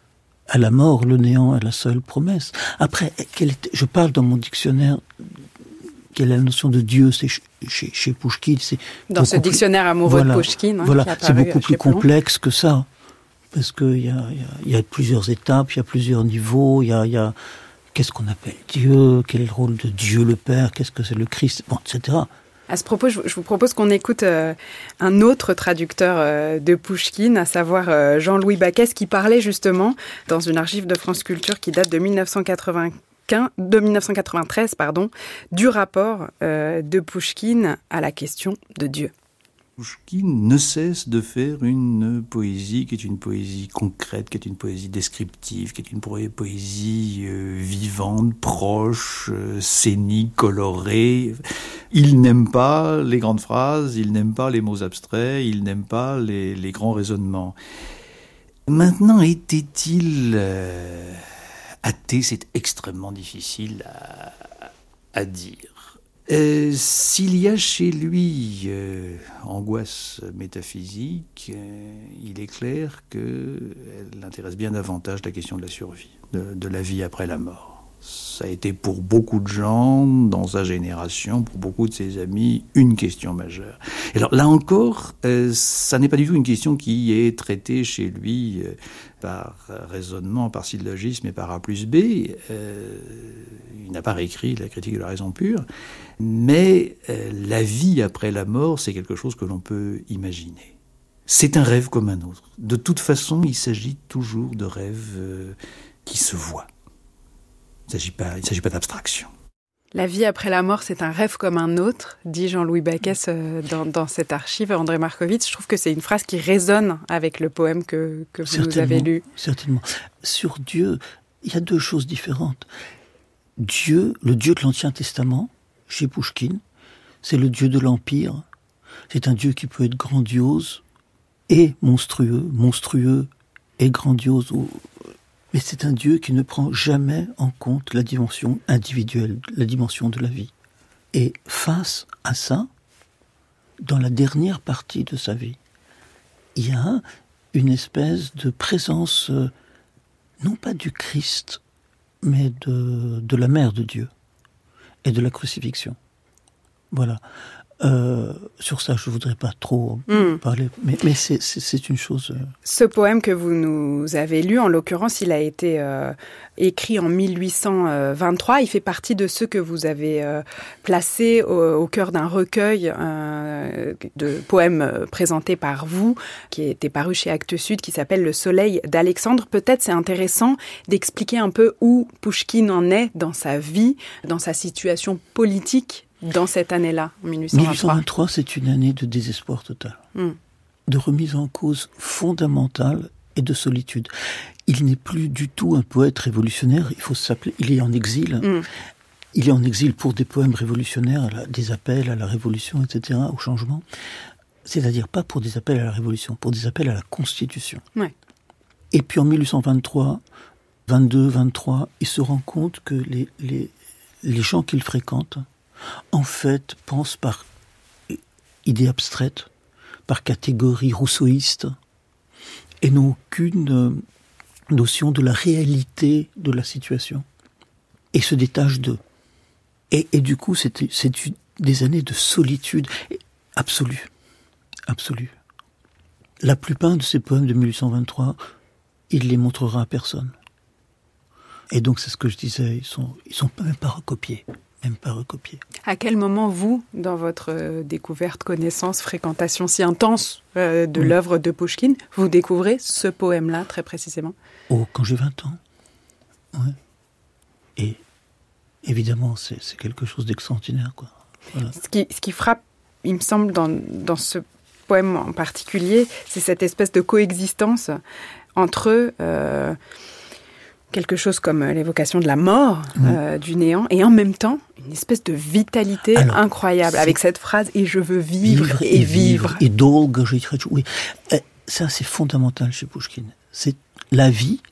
à la mort, le néant est la seule promesse. Après, quelle est, je parle dans mon dictionnaire, quelle est la notion de Dieu, c'est chez, chez, chez Pouchkine, c'est dans ce dictionnaire amoureux voilà, de Pouchkine, hein, voilà, qui c'est beaucoup plus Plon. complexe que ça, parce que il y a, y, a, y a plusieurs étapes, il y a plusieurs niveaux, il y a, y a qu'est-ce qu'on appelle Dieu, quel est le rôle de Dieu le Père, qu'est-ce que c'est le Christ, bon, et cetera. À ce propos, je vous propose qu'on écoute euh, un autre traducteur euh, de Pouchkine, à savoir euh, Jean-Louis Baquès, qui parlait justement dans une archive de France Culture qui date de dix-neuf cent quatre-vingt-quinze, de dix-neuf cent quatre-vingt-treize, pardon, du rapport euh, de Pouchkine à la question de Dieu. Pouchkine ne cesse de faire une poésie qui est une poésie concrète, qui est une poésie descriptive, qui est une poésie euh, vivante, proche, euh, scénique, colorée. Il n'aime pas les grandes phrases, il n'aime pas les mots abstraits, il n'aime pas les, les grands raisonnements. Maintenant, était-il euh, athée ? C'est extrêmement difficile à, à dire. Euh, s'il y a chez lui euh, angoisse métaphysique, euh, il est clair qu'elle l'intéresse bien davantage la question de la survie, de, de la vie après la mort. Ça a été pour beaucoup de gens dans sa génération, pour beaucoup de ses amis, une question majeure. Et alors là encore, euh, ça n'est pas du tout une question qui est traitée chez lui euh, par raisonnement, par syllogisme et par A plus B. Euh, il n'a pas réécrit la critique de la raison pure, mais euh, la vie après la mort, c'est quelque chose que l'on peut imaginer. C'est un rêve comme un autre. De toute façon, il s'agit toujours de rêves euh, qui se voient. Il ne s'agit pas, il ne s'agit pas d'abstraction. La vie après la mort, c'est un rêve comme un autre, dit Jean-Louis Baquès euh, dans, dans cette archive, André Markovitch. Je trouve que c'est une phrase qui résonne avec le poème que, que vous nous avez lu. Certainement. Sur Dieu, il y a deux choses différentes. Dieu, le Dieu de l'Ancien Testament, chez Pouchkine, c'est le Dieu de l'Empire. C'est un Dieu qui peut être grandiose et monstrueux, monstrueux et grandiose. Mais c'est un Dieu qui ne prend jamais en compte la dimension individuelle, la dimension de la vie. Et face à ça, dans la dernière partie de sa vie, il y a une espèce de présence, euh, non pas du Christ, mais de, de la mère de Dieu et de la crucifixion. Voilà. Euh, sur ça, je ne voudrais pas trop mmh. parler, mais, mais c'est, c'est, c'est une chose... Euh... Ce poème que vous nous avez lu, en l'occurrence, il a été euh, écrit en mille huit cent vingt-trois. Il fait partie de ceux que vous avez euh, placés au, au cœur d'un recueil euh, de poèmes présentés par vous, qui était paru chez Actes Sud, qui s'appelle « Le soleil d'Alexandre ». Peut-être c'est intéressant d'expliquer un peu où Pouchkine en est dans sa vie, dans sa situation politique, dans cette année-là, en mille huit cent vingt-trois. mille huit cent vingt-trois, c'est une année de désespoir total, mm. de remise en cause fondamentale et de solitude. Il n'est plus du tout un poète révolutionnaire, il faut s'appeler, il est en exil. Mm. Il est en exil pour des poèmes révolutionnaires, la, des appels à la révolution, et cetera, au changement. C'est-à-dire pas pour des appels à la révolution, pour des appels à la Constitution. Ouais. Et puis en mille huit cent vingt-trois, vingt-deux, vingt-trois, il se rend compte que les, les, les gens qu'il fréquente, en fait, pensent par idées abstraites, par catégories rousseauistes, et n'ont aucune notion de la réalité de la situation, et se détachent d'eux. Et, et du coup, c'est, c'est des années de solitude absolue, absolue. La plupart de ces poèmes de mille huit cent vingt-trois, il les montrera à personne. Et donc, c'est ce que je disais, ils sont, ils sont même pas recopiés, même pas recopiés. À quel moment, vous, dans votre euh, découverte, connaissance, fréquentation si intense euh, de oui. l'œuvre de Pouchkine, vous découvrez ce poème-là, très précisément ? Oh, quand j'ai vingt ans. Ouais. Et évidemment, c'est, c'est quelque chose d'extraordinaire, quoi. Voilà. Ce qui, ce qui frappe, il me semble, dans, dans ce poème en particulier, c'est cette espèce de coexistence entre euh, quelque chose comme l'évocation de la mort, mmh. euh, du néant, et en même temps, une espèce de vitalité Alors, incroyable, avec cette phrase « et je veux vivre, vivre et, et vivre ». Et долго жить хочу. Oui, ça c'est fondamental chez Pouchkine. C'est la vie,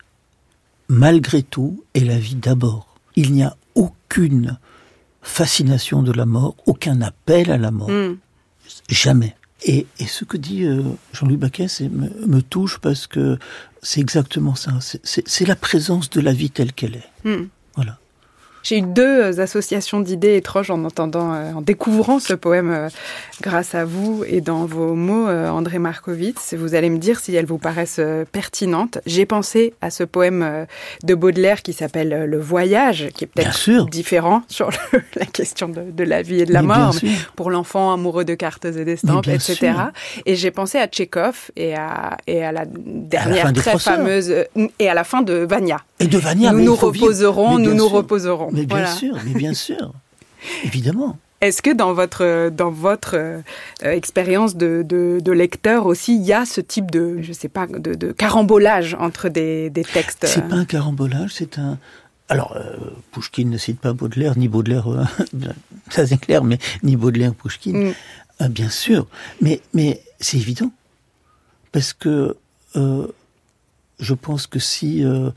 malgré tout, est la vie d'abord. Il n'y a aucune fascination de la mort, aucun appel à la mort. Mmh. Jamais. Et, et ce que dit euh, Jean-Louis Baquet c'est, me, me touche parce que c'est exactement ça. C'est, c'est, c'est la présence de la vie telle qu'elle est. Mmh. Voilà. J'ai eu deux associations d'idées étranges en entendant, euh, en découvrant ce poème euh, grâce à vous et dans vos mots, euh, André Markovits. Vous allez me dire si elles vous paraissent euh, pertinentes. J'ai pensé à ce poème euh, de Baudelaire qui s'appelle euh, Le Voyage, qui est peut-être différent sur le, la question de, de la vie et de la mais mort, mais pour l'enfant amoureux de cartes et d'estampes, et cetera. Sûr. Et j'ai pensé à Tchekhov et à, et à la dernière à la très fameuse, euh, et à la fin de Vania. Et de Vania, nous nous reposerons, nous nous reposerons. Mais bien voilà. sûr, mais bien sûr, évidemment. Est-ce que dans votre dans votre euh, expérience de, de de lecteur aussi, il y a ce type de je sais pas de, de carambolage entre des des textes? C'est pas un carambolage, c'est un. Alors, euh, Pouchkine ne cite pas Baudelaire, ni Baudelaire, euh, ça c'est clair, mais ni Baudelaire, Pouchkine, mm. euh, bien sûr. Mais mais c'est évident parce que euh, je pense que si euh,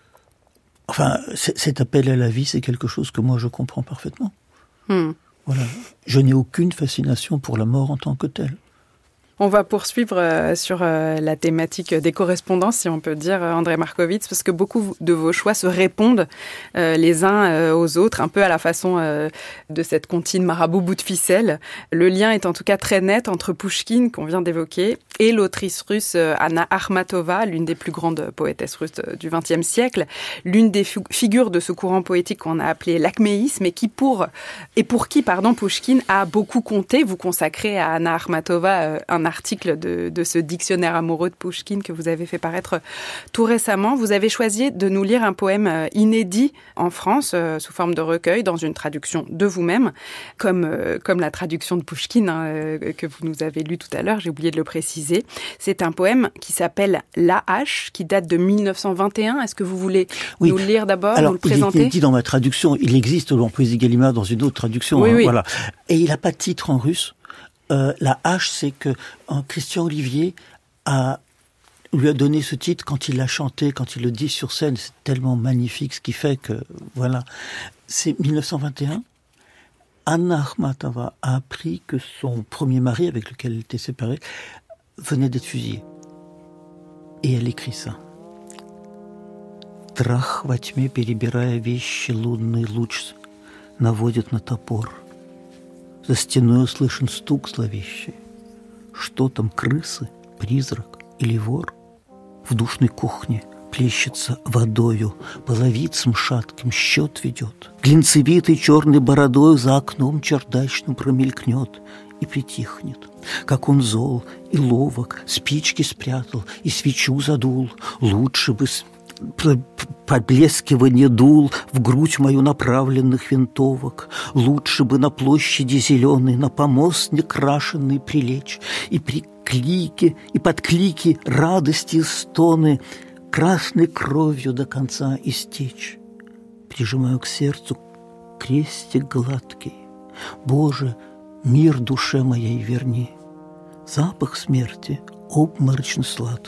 Enfin, cet appel à la vie, c'est quelque chose que moi je comprends parfaitement. Hmm. Voilà. Je n'ai aucune fascination pour la mort en tant que telle. On va poursuivre euh, sur euh, la thématique des correspondances, si on peut dire, euh, André Markovits, parce que beaucoup de vos choix se répondent euh, les uns euh, aux autres, un peu à la façon euh, de cette comptine Marabout bout de ficelle. Le lien est en tout cas très net entre Pouchkine, qu'on vient d'évoquer, et l'autrice russe euh, Anna Akhmatova, l'une des plus grandes poétesses russes du vingtième siècle, l'une des fu- figures de ce courant poétique qu'on a appelé l'acméisme, et qui pour, et pour qui, pardon, Pouchkine a beaucoup compté. Vous consacrez à Anna Akhmatova euh, un article de, de ce dictionnaire amoureux de Pouchkine que vous avez fait paraître tout récemment. Vous avez choisi de nous lire un poème inédit en France, euh, sous forme de recueil, dans une traduction de vous-même, comme, euh, comme la traduction de Pouchkine hein, euh, que vous nous avez lu tout à l'heure, j'ai oublié de le préciser. C'est un poème qui s'appelle La Hache, qui date de mille neuf cent vingt et un. Est-ce que vous voulez oui. nous le lire d'abord, Alors, nous le présenter? Il est dit dans ma traduction, il existe en Poésie Gallimard dans une autre traduction. Oui, hein, oui. Voilà. Et il n'a pas de titre en russe. Euh, la hache, c'est que hein, Christian Olivier a, lui a donné ce titre quand il l'a chanté, quand il le dit sur scène. C'est tellement magnifique, ce qui fait que, voilà. C'est mille neuf cent vingt et un. Anna Akhmatova a appris que son premier mari, avec lequel elle était séparée, venait d'être fusillé. Et elle écrit ça. Трах во тьме, перебирая вещи, лунный луч наводит на топор. За стеной услышан стук зловещий. Что там, крысы, призрак или вор? В душной кухне плещется водою, половицам шатким счет ведет. Глинцевитой черной бородой за окном чердачным промелькнет и притихнет. Как он зол и ловок, спички спрятал и свечу задул. Лучше бы поблескивание дул в грудь мою направленных винтовок. Лучше бы на площади зеленой, на помост некрашенный прилечь, и при клике, и под клики радости и стоны красной кровью до конца истечь. Прижимаю к сердцу крестик гладкий. Боже, мир душе моей верни. Запах смерти обморочно сладкий.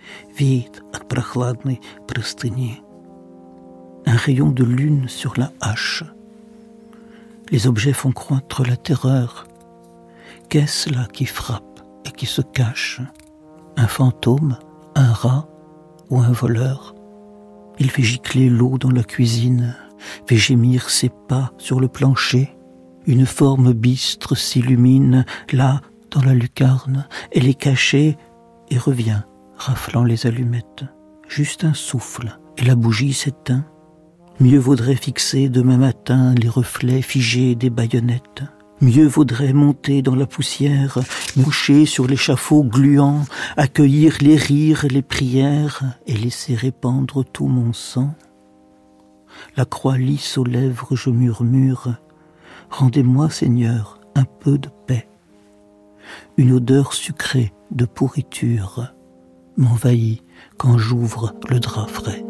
веет от прохладной простыни. Un rayon de lune sur la hache. Les objets font croître la terreur. Qu'est-ce là qui frappe et qui se cache? Un fantôme, un rat ou un voleur? Il fait gicler l'eau dans la cuisine, fait gémir ses pas sur le plancher. Une forme bistre s'illumine, là, dans la lucarne. Elle est cachée et revient, raflant les allumettes. Juste un souffle, et la bougie s'éteint. Mieux vaudrait fixer demain matin les reflets figés des baïonnettes. Mieux vaudrait monter dans la poussière, moucher sur l'échafaud gluant, accueillir les rires et les prières et laisser répandre tout mon sang. La croix lisse aux lèvres, je murmure, rendez-moi, Seigneur, un peu de paix. Une odeur sucrée de pourriture m'envahit quand j'ouvre le drap frais.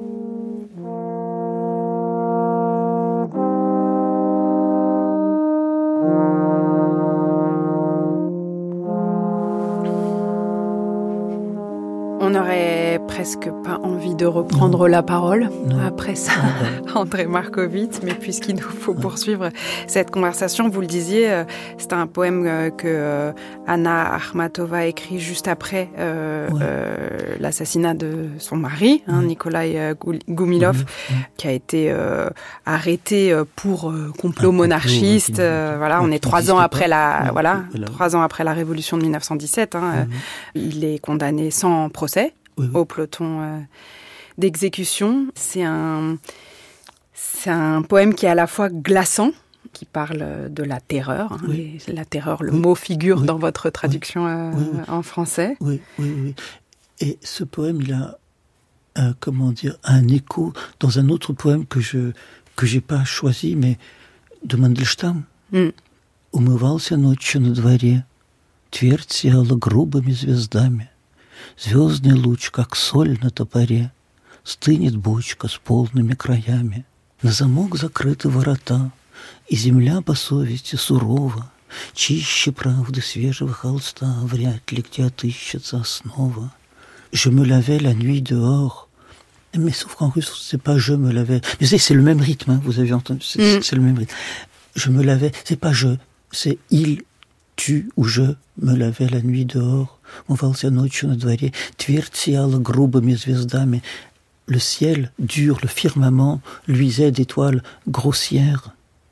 On n'aurait presque pas envie de reprendre non. la parole non. après ça, non. André Markovits, mais puisqu'il nous faut poursuivre cette conversation, vous le disiez, c'est un poème que Anna Akhmatova a écrit juste après euh, ouais. euh, l'assassinat de son mari, hein, ouais. Nikolai Goumilov, ouais. qui a été euh, arrêté pour euh, complot un monarchiste. Complot, euh, voilà, on est trois ans après la, ouais. voilà, ouais. trois ans après la révolution de dix-neuf cent dix-sept. Hein, ouais. Il est condamné sans procès. Oui, oui. Au peloton euh, d'exécution. C'est un, c'est un poème qui est à la fois glaçant, qui parle de la terreur. Hein, oui. et la terreur, le oui. mot figure oui. dans votre traduction oui. Euh, oui, oui. en français. Oui, oui, oui. Et ce poème, il a, un, comment dire, un écho dans un autre poème que je que j'ai pas choisi, mais de Мандельштам. Mm. Умывался ночью на дворе, твердь сияла грубыми звездами. Звездный луч, как соль на топоре, стынет бочка с полными краями. На замок закрыты ворота, и земля по совести сурова, чище правды свежего холста вряд ли где отыщется основа. Je me lavais la nuit dehors. Mais sauf qu'en russe, c'est pas je me lavais. Mais c'est, c'est le même rythme, hein, vous avez entendu, c'est, mm. c'est le même rythme. Je me lavais, c'est pas je, c'est il, tu ou je me lavais la nuit dehors. Умывался ночью на дворе, твердь сияла грубыми звездами. Le ciel dur, le firmament, luisait d'étoiles grossières.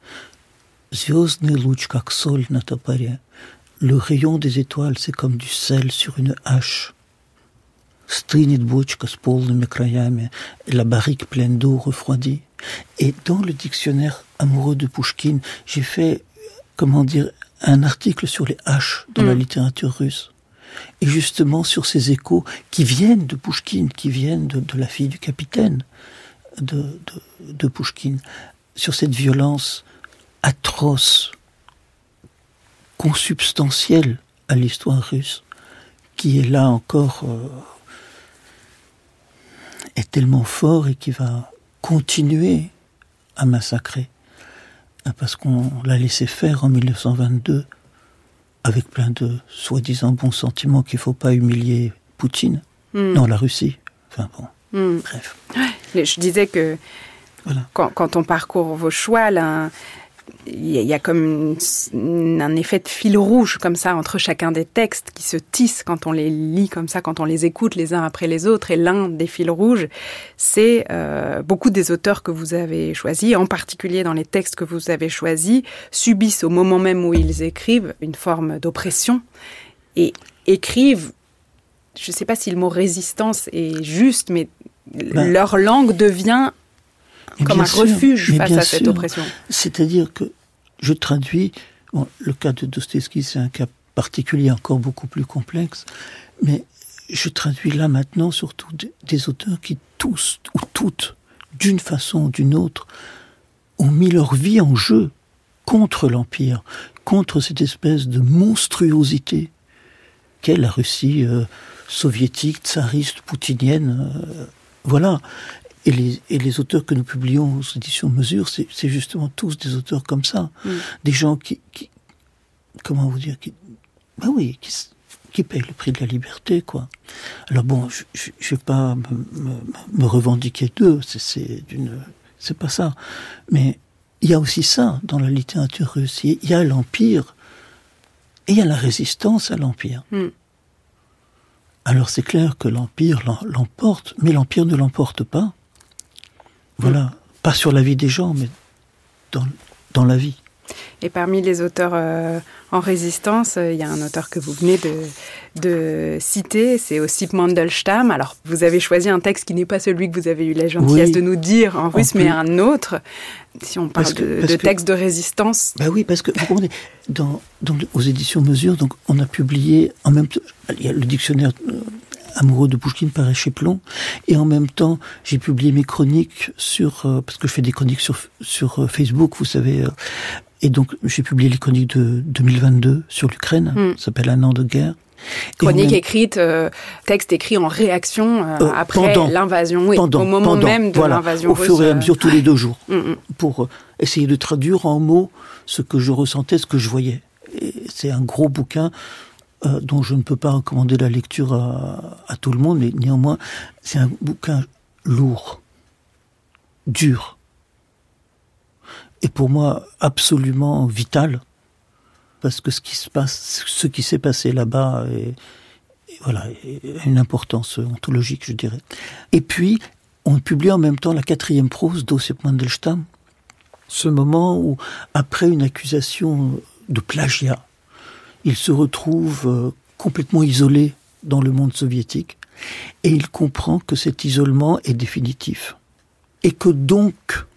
Звездный луч, как соль на топоре. Le rayon des étoiles, c'est comme du sel sur une hache. Стынет бочка с полными краями. La barrique pleine d'eau refroidie. Et dans le dictionnaire amoureux de Pouchkine, j'ai fait, comment dire, un article sur les haches dans mmh. la littérature russe. Et justement sur ces échos qui viennent de Pouchkine, qui viennent de, de la fille du capitaine de, de, de Pouchkine, sur cette violence atroce, consubstantielle à l'histoire russe, qui est là encore, euh, est tellement fort et qui va continuer à massacrer, parce qu'on l'a laissé faire en dix-neuf cent vingt-deux, avec plein de soi-disant bons sentiments qu'il ne faut pas humilier Poutine. Mm. Non, la Russie. Enfin bon, mm. bref. Je disais que voilà. quand, quand on parcourt vos choix, là, il y, y a comme une, un effet de fil rouge comme ça entre chacun des textes qui se tissent quand on les lit comme ça, quand on les écoute les uns après les autres. Et l'un des fils rouges, c'est euh, beaucoup des auteurs que vous avez choisis, en particulier dans les textes que vous avez choisis, subissent au moment même où ils écrivent une forme d'oppression et écrivent, je ne sais pas si le mot résistance est juste, mais ben, leur langue devient comme un sûr, refuge face à sûr. Cette oppression. C'est-à-dire que je traduis, bon, le cas de Dostoïevski, c'est un cas particulier encore beaucoup plus complexe, mais je traduis là maintenant surtout des, des auteurs qui tous ou toutes, d'une façon ou d'une autre, ont mis leur vie en jeu contre l'Empire, contre cette espèce de monstruosité qu'est la Russie euh, soviétique, tsariste, poutinienne, euh, voilà. Et les, et les auteurs que nous publions aux éditions Mesure, c'est, c'est justement tous des auteurs comme ça. Mm. Des gens qui, qui, comment vous dire, qui, ben oui, qui, qui paye le prix de la liberté, quoi. Alors bon, je ne vais pas me, me, me revendiquer d'eux, c'est, c'est, d'une, c'est pas ça. Mais il y a aussi ça dans la littérature russe. Il y a l'Empire et il y a la résistance à l'Empire. Mm. Alors c'est clair que l'Empire l'emporte, mais l'Empire ne l'emporte pas. Voilà, mm. Pas sur la vie des gens, mais dans, dans la vie. Et parmi les auteurs euh, en résistance, il y a un auteur que vous venez de, de citer, c'est Ossip Mandelstam. Alors, vous avez choisi un texte qui n'est pas celui que vous avez eu la gentillesse oui, de nous dire en russe, en mais un autre. Si on parle que, de, de textes de résistance. Bah oui, parce que vous comprenez, dans, dans, aux éditions Mesure, donc on a publié en même temps, il y a le dictionnaire euh, amoureux de Pouchkine paraît chez Plon, et en même temps, j'ai publié mes chroniques sur, euh, parce que je fais des chroniques sur sur euh, Facebook, vous savez. Euh, Et donc, j'ai publié les chroniques de deux mille vingt-deux sur l'Ukraine, mm. ça s'appelle Un an de guerre. Chronique même... écrite, euh, texte écrit en réaction euh, euh, après pendant, l'invasion, oui, pendant, au moment pendant, même de voilà, l'invasion au russe. Au fur et à mesure, tous les deux jours, mm, mm. pour euh, essayer de traduire en mots ce que je ressentais, ce que je voyais. Et c'est un gros bouquin euh, dont je ne peux pas recommander la lecture à, à tout le monde, mais néanmoins, c'est un bouquin lourd, dur, et pour moi absolument vital, parce que ce qui se passe, ce qui s'est passé là-bas est, est, voilà, est une importance ontologique, je dirais. Et puis, on publie en même temps la quatrième prose d'Ossip Mandelstam, ce moment où, après une accusation de plagiat, il se retrouve complètement isolé dans le monde soviétique, et il comprend que cet isolement est définitif. Et que donc,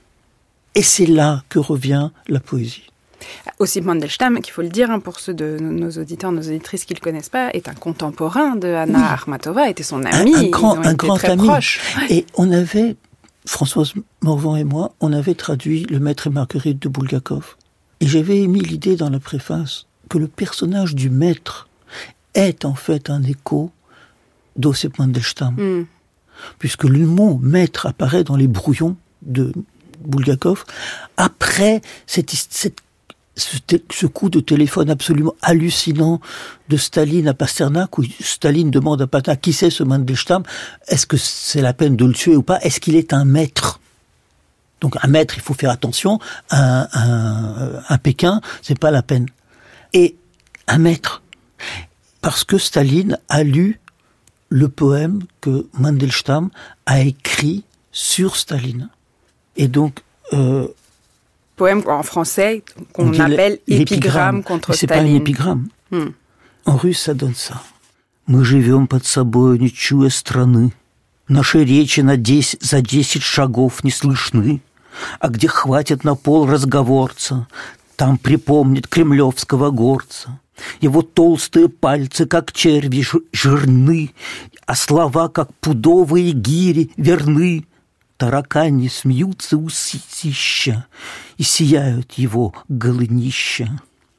et c'est là que revient la poésie. Ossip Mandelstam, qu'il faut le dire hein, pour ceux de nos auditeurs, nos auditrices qui ne le connaissent pas, est un contemporain de Anna oui. Akhmatova, était son ami, un, un grand, ils ont un été grand très ami. proches. Et on avait, Françoise Morvan et moi, on avait traduit Le Maître et Marguerite de Bulgakov. Et j'avais émis l'idée dans la préface que le personnage du maître est en fait un écho d'Ossip Mandelstam. Mm. Puisque le mot maître apparaît dans les brouillons de Bulgakov, après cette, cette, ce, ce coup de téléphone absolument hallucinant de Staline à Pasternak, où Staline demande à Pasternak qui c'est ce Mandelstam, est-ce que c'est la peine de le tuer ou pas, est-ce qu'il est un maître? Donc un maître, il faut faire attention, un, un, un Pékin, c'est pas la peine. Et un maître, parce que Staline a lu le poème que Mandelstam a écrit sur Staline. Et donc... Euh, poème en français qu'on appelle épigramme contre c'est Staline. C'est pas un épigramme. Hmm. En russe, ça donne ça. Мы живем под собой, не чуя страны. Наши речи на десять, за десять шагов не слышны. А где хватит на пол разговорца, там припомнит кремлевского горца. Его толстые пальцы, как черви, жирны, а слова, как пудовые гири, верны. Таракани смеются усища, и сияют его голенища.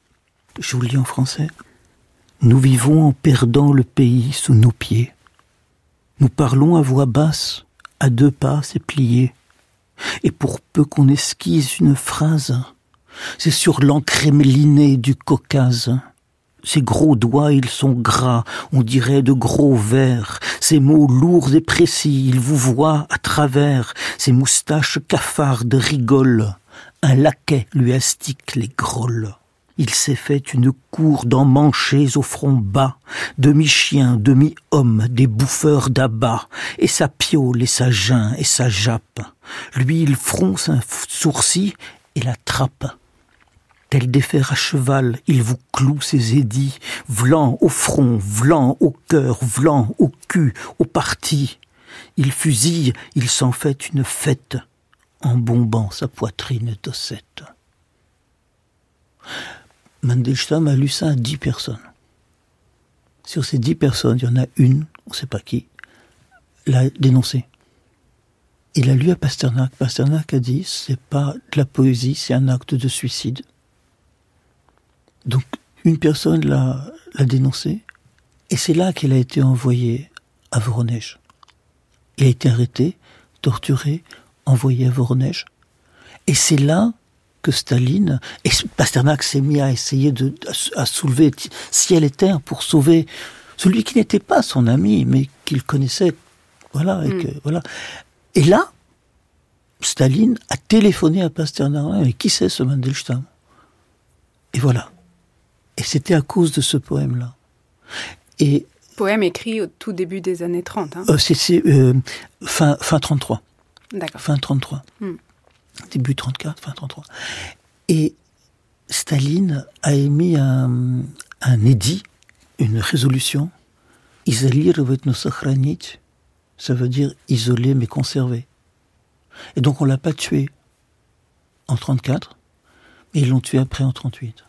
Je vous le dis en français. Nous vivons en perdant le pays sous nos pieds. Nous parlons à voix basse, à deux pas, c'est plié. Et pour peu qu'on esquisse une phrase, c'est sur l'encrémelinée du Caucase. Ces gros doigts, ils sont gras, on dirait de gros vers. Ces mots lourds et précis, ils vous voient à travers. Ces moustaches cafardes rigolent. Un laquais lui astique les grolles. Il s'est fait une cour d'emmanchés au front bas, demi-chien, demi-homme, des bouffeurs d'abat, et sa piole et sa gein et sa jappe. Lui, il fronce un sourcil et la trappe. Tel des fers à cheval, il vous cloue ses édits, vlan au front, vlan au cœur, vlan au cul, au parti. Il fusille, il s'en fait une fête, en bombant sa poitrine d'ossette. Mandelstam a lu ça à dix personnes. Sur ces dix personnes, il y en a une, on ne sait pas qui, l'a dénoncé. Il a lu à Pasternak. Pasternak a dit, c'est pas de la poésie, c'est un acte de suicide. Donc, une personne l'a, l'a dénoncé, et c'est là qu'il a été envoyé à Voronezh. Il a été arrêté, torturé, envoyé à Voronezh. Et c'est là que Staline, et Pasternak s'est mis à essayer de, à soulever ciel et terre pour sauver, celui qui n'était pas son ami, mais qu'il connaissait, voilà, et Mm. que, voilà. Et là, Staline a téléphoné à Pasternak, et qui c'est ce Mandelstam? Et voilà. Et c'était à cause de ce poème-là. Et Poème écrit au tout début des années trente. Hein. euh, c'est, c'est euh, fin, fin trente-trois. D'accord. Fin trente-trois. Mm. Début trente-quatre, fin trente-trois. Et Staline a émis un, un édit, une résolution. Изолировать, но сохранить. Ça veut dire isoler mais conserver. Et donc on l'a pas tué en trente-quatre, mais ils l'ont tué après en trente-huit.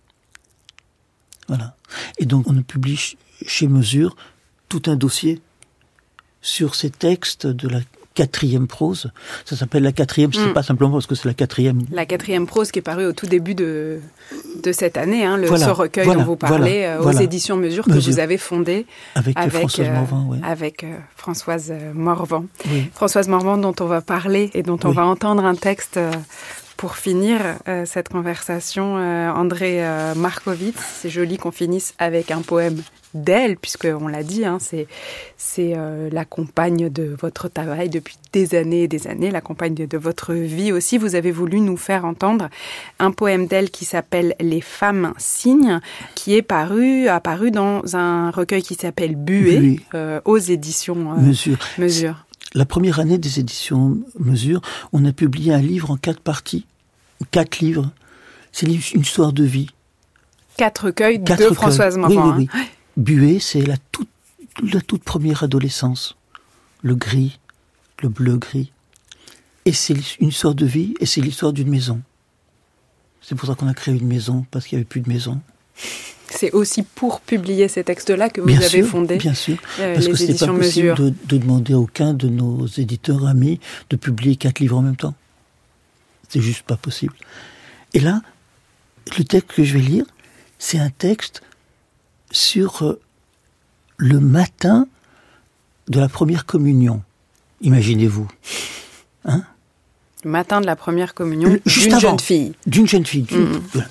Voilà. Et donc on a publié chez Mesure tout un dossier sur ces textes de la quatrième prose. Ça s'appelle la quatrième, c'est Mm. pas simplement parce que c'est la quatrième. La quatrième prose qui est parue au tout début de, de cette année, hein, le, Voilà, ce recueil voilà, dont vous parlez, voilà, euh, aux voilà. éditions Mesure, que Mesure. vous avez fondé Avec, avec, Françoise euh, Morvan, ouais. avec euh, Françoise euh, Morvan. Oui. Françoise Morvan dont on va parler et dont on Oui. va entendre un texte euh, pour finir euh, cette conversation. Euh, André euh, Markovits, c'est joli qu'on finisse avec un poème d'elle, puisqu'on l'a dit, hein, c'est, c'est euh, la compagne de votre travail depuis des années et des années, la compagne de, de votre vie aussi. Vous avez voulu nous faire entendre un poème d'elle qui s'appelle « Les femmes cygnes », qui est paru, apparu dans un recueil qui s'appelle « Buée Buée. euh, aux éditions euh, Mesure. Mesure. La première année des éditions Mesure, on a publié un livre en quatre parties, quatre livres. C'est une histoire de vie. Quatre recueils Quatre de recueils. Françoise Morvan. Oui, oui, oui. Buée, c'est la toute, la toute première adolescence. Le gris, le bleu-gris. Et c'est une histoire de vie, et c'est l'histoire d'une maison. C'est pour ça qu'on a créé une maison, parce qu'il n'y avait plus de maison. C'est aussi pour publier ces textes-là que vous Bien avez sûr, fondé bien sûr, euh, parce que les c'était pas éditions possible Mesure. de, de demander à aucun de nos éditeurs amis de publier quatre livres en même temps. C'est juste pas possible. Et là, le texte que je vais lire, c'est un texte sur euh, le matin de la première communion. Imaginez-vous. Hein? Le matin de la première communion Le- juste d'une avant. jeune fille. D'une jeune fille. d'une- Mhm. voilà.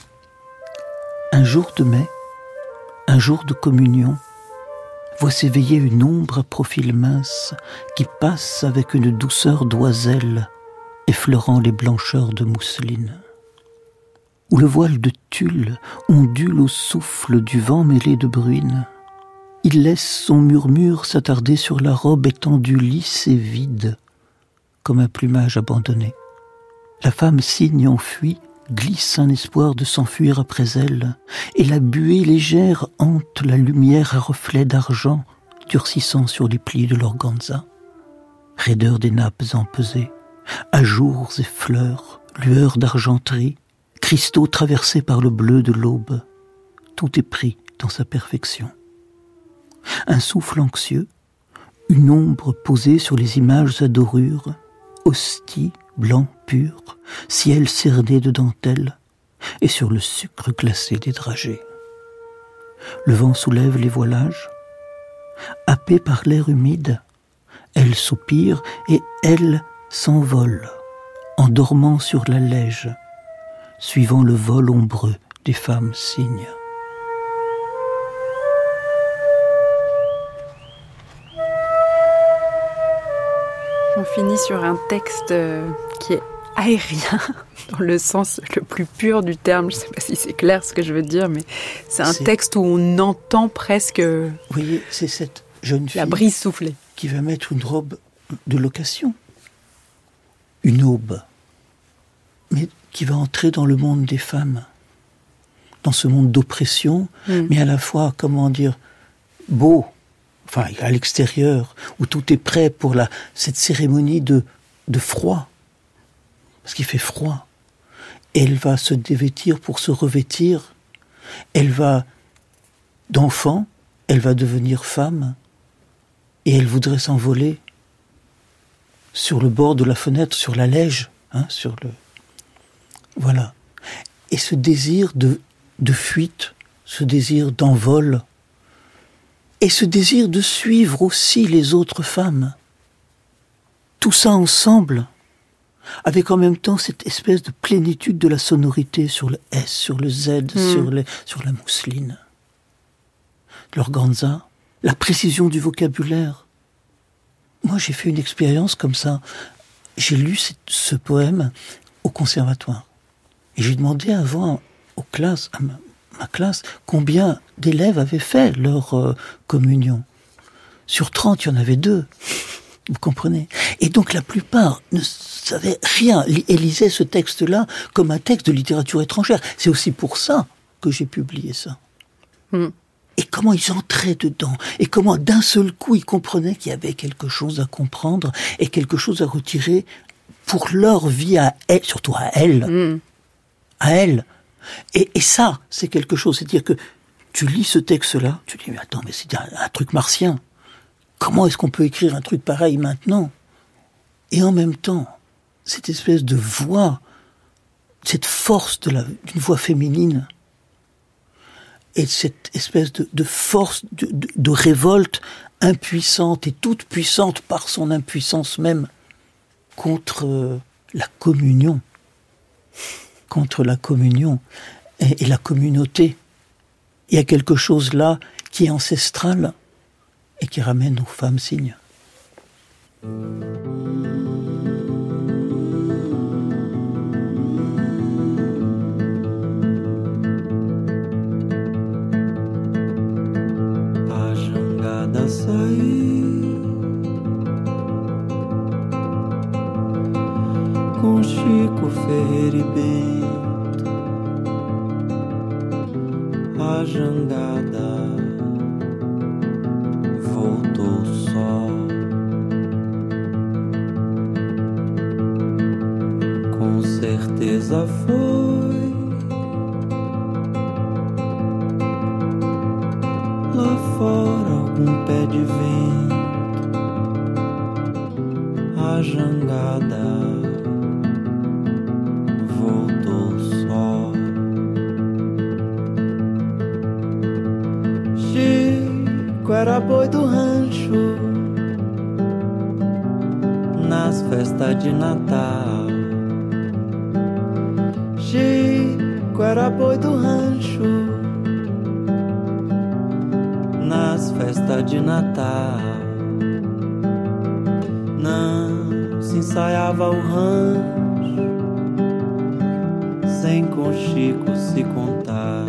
Un jour de mai, un jour de communion, voit s'éveiller une ombre à profil mince qui passe avec une douceur d'oiselle, effleurant les blancheurs de mousseline. Où le voile de tulle ondule au souffle du vent mêlé de bruine. Il laisse son murmure s'attarder sur la robe étendue lisse et vide, comme un plumage abandonné. La femme cygne enfuie, glisse un espoir de s'enfuir après elle, et la buée légère hante la lumière à reflets d'argent, durcissant sur les plis de l'organza. Raideur des nappes empesées, ajours et fleurs, lueurs d'argenterie, cristaux traversés par le bleu de l'aube, tout est pris dans sa perfection. Un souffle anxieux, une ombre posée sur les images à dorure, hostie, blanc pur, ciel cerné de dentelle, et sur le sucre glacé des dragées. Le vent soulève les voilages. Happée par l'air humide, elle soupire et elle s'envole, en dormant sur la neige, suivant le vol ombreux des femmes cygnes. On finit sur un texte euh, qui est aérien, dans le sens le plus pur du terme. Je ne sais pas si c'est clair ce que je veux dire, mais c'est un C'est- texte où on entend presque Vous voyez, c'est cette jeune fille la brise souffler. qui va mettre une robe de location, une aube, mais qui va entrer dans le monde des femmes, dans ce monde d'oppression, Mm. mais à la fois, comment dire, beau, enfin à l'extérieur, où tout est prêt pour la, cette cérémonie de, de froid, parce qu'il fait froid. Et elle va se dévêtir pour se revêtir, elle va, d'enfant, elle va devenir femme, et elle voudrait s'envoler sur le bord de la fenêtre, sur la neige, hein, sur le... Voilà. Et ce désir de, de fuite, ce désir d'envol, et ce désir de suivre aussi les autres femmes. Tout ça ensemble, avec en même temps cette espèce de plénitude de la sonorité sur le S, sur le Z, Mm. sur, les, sur la mousseline. L'organza, la précision du vocabulaire. Moi, j'ai fait une expérience comme ça. J'ai lu ce, ce poème au conservatoire. Et j'ai demandé avant aux classes, à ma, ma classe, combien d'élèves avaient fait leur euh, communion. Sur trente, il y en avait deux. Vous comprenez ? Et donc la plupart ne savaient rien et lisaient ce texte-là comme un texte de littérature étrangère. C'est aussi pour ça que j'ai publié ça. Mm. Et comment ils entraient dedans, et comment d'un seul coup ils comprenaient qu'il y avait quelque chose à comprendre et quelque chose à retirer pour leur vie à elle, surtout à elle, mm. à elle. Et, et ça, c'est quelque chose, c'est-à-dire que tu lis ce texte-là, tu dis mais attends, mais c'est un, un truc martien. Comment est-ce qu'on peut écrire un truc pareil maintenant ? Et en même temps, cette espèce de voix, cette force de la, d'une voix féminine, et cette espèce de, de force, de, de, de révolte impuissante et toute puissante par son impuissance même contre euh, la communion, contre la communion et, et la communauté. Il y a quelque chose là qui est ancestral et qui ramène aux femmes signes. A jangada saiu com Chico Ferreira e Bento. A jangada voltou só, com certeza foi lá fora algum pé de vento. A jangada voltou só. Chico era boi do rancho nas festas de Natal. Chico era boi do rancho nas festas de Natal. Não se ensaiava o rancho sem com Chico se contar.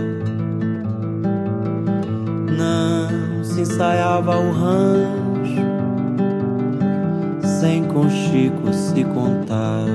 Não se ensaiava o rancho sem com Chico se contar.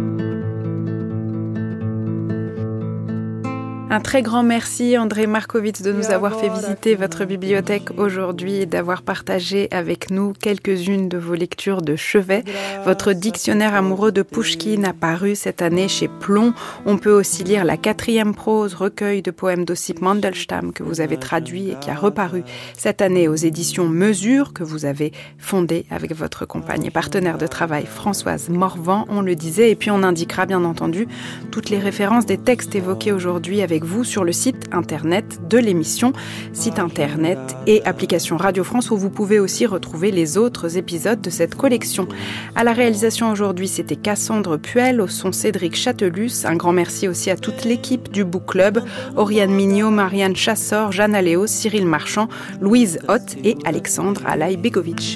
Un très grand merci André Markovits de nous avoir fait visiter votre bibliothèque aujourd'hui et d'avoir partagé avec nous quelques-unes de vos lectures de chevet. Votre dictionnaire amoureux de Pouchkine a paru cette année chez Plomb. On peut aussi lire la quatrième prose, recueil de poèmes d'Ossip Mandelstam que vous avez traduit et qui a reparu cette année aux éditions Mesure que vous avez fondé avec votre compagne et partenaire de travail Françoise Morvan, on le disait. Et puis on indiquera bien entendu toutes les références des textes évoqués aujourd'hui avec vous sur le site internet de l'émission, site internet et application Radio France où vous pouvez aussi retrouver les autres épisodes de cette collection. À la réalisation aujourd'hui, c'était Cassandre Puel, au son Cédric Châtelus. Un grand merci aussi à toute l'équipe du Book Club, Oriane Mignot, Marianne Chassor, Jeanne Aléo, Cyril Marchand, Louise Hoth et Alexandre Alay-Begovic.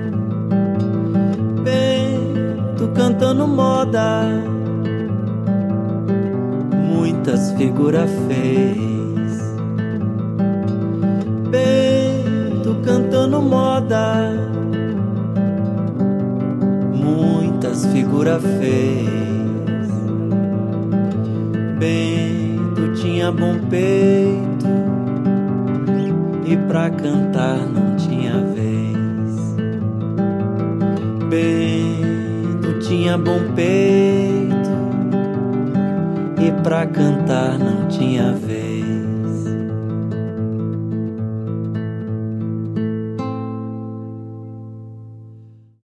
Vento cantando moda, muitas figuras fez. Bento cantando moda, muitas figuras fez. Bento tinha bom peito e pra cantar não tinha vez. Bento tinha bom peito e pra cantar não tinha vez.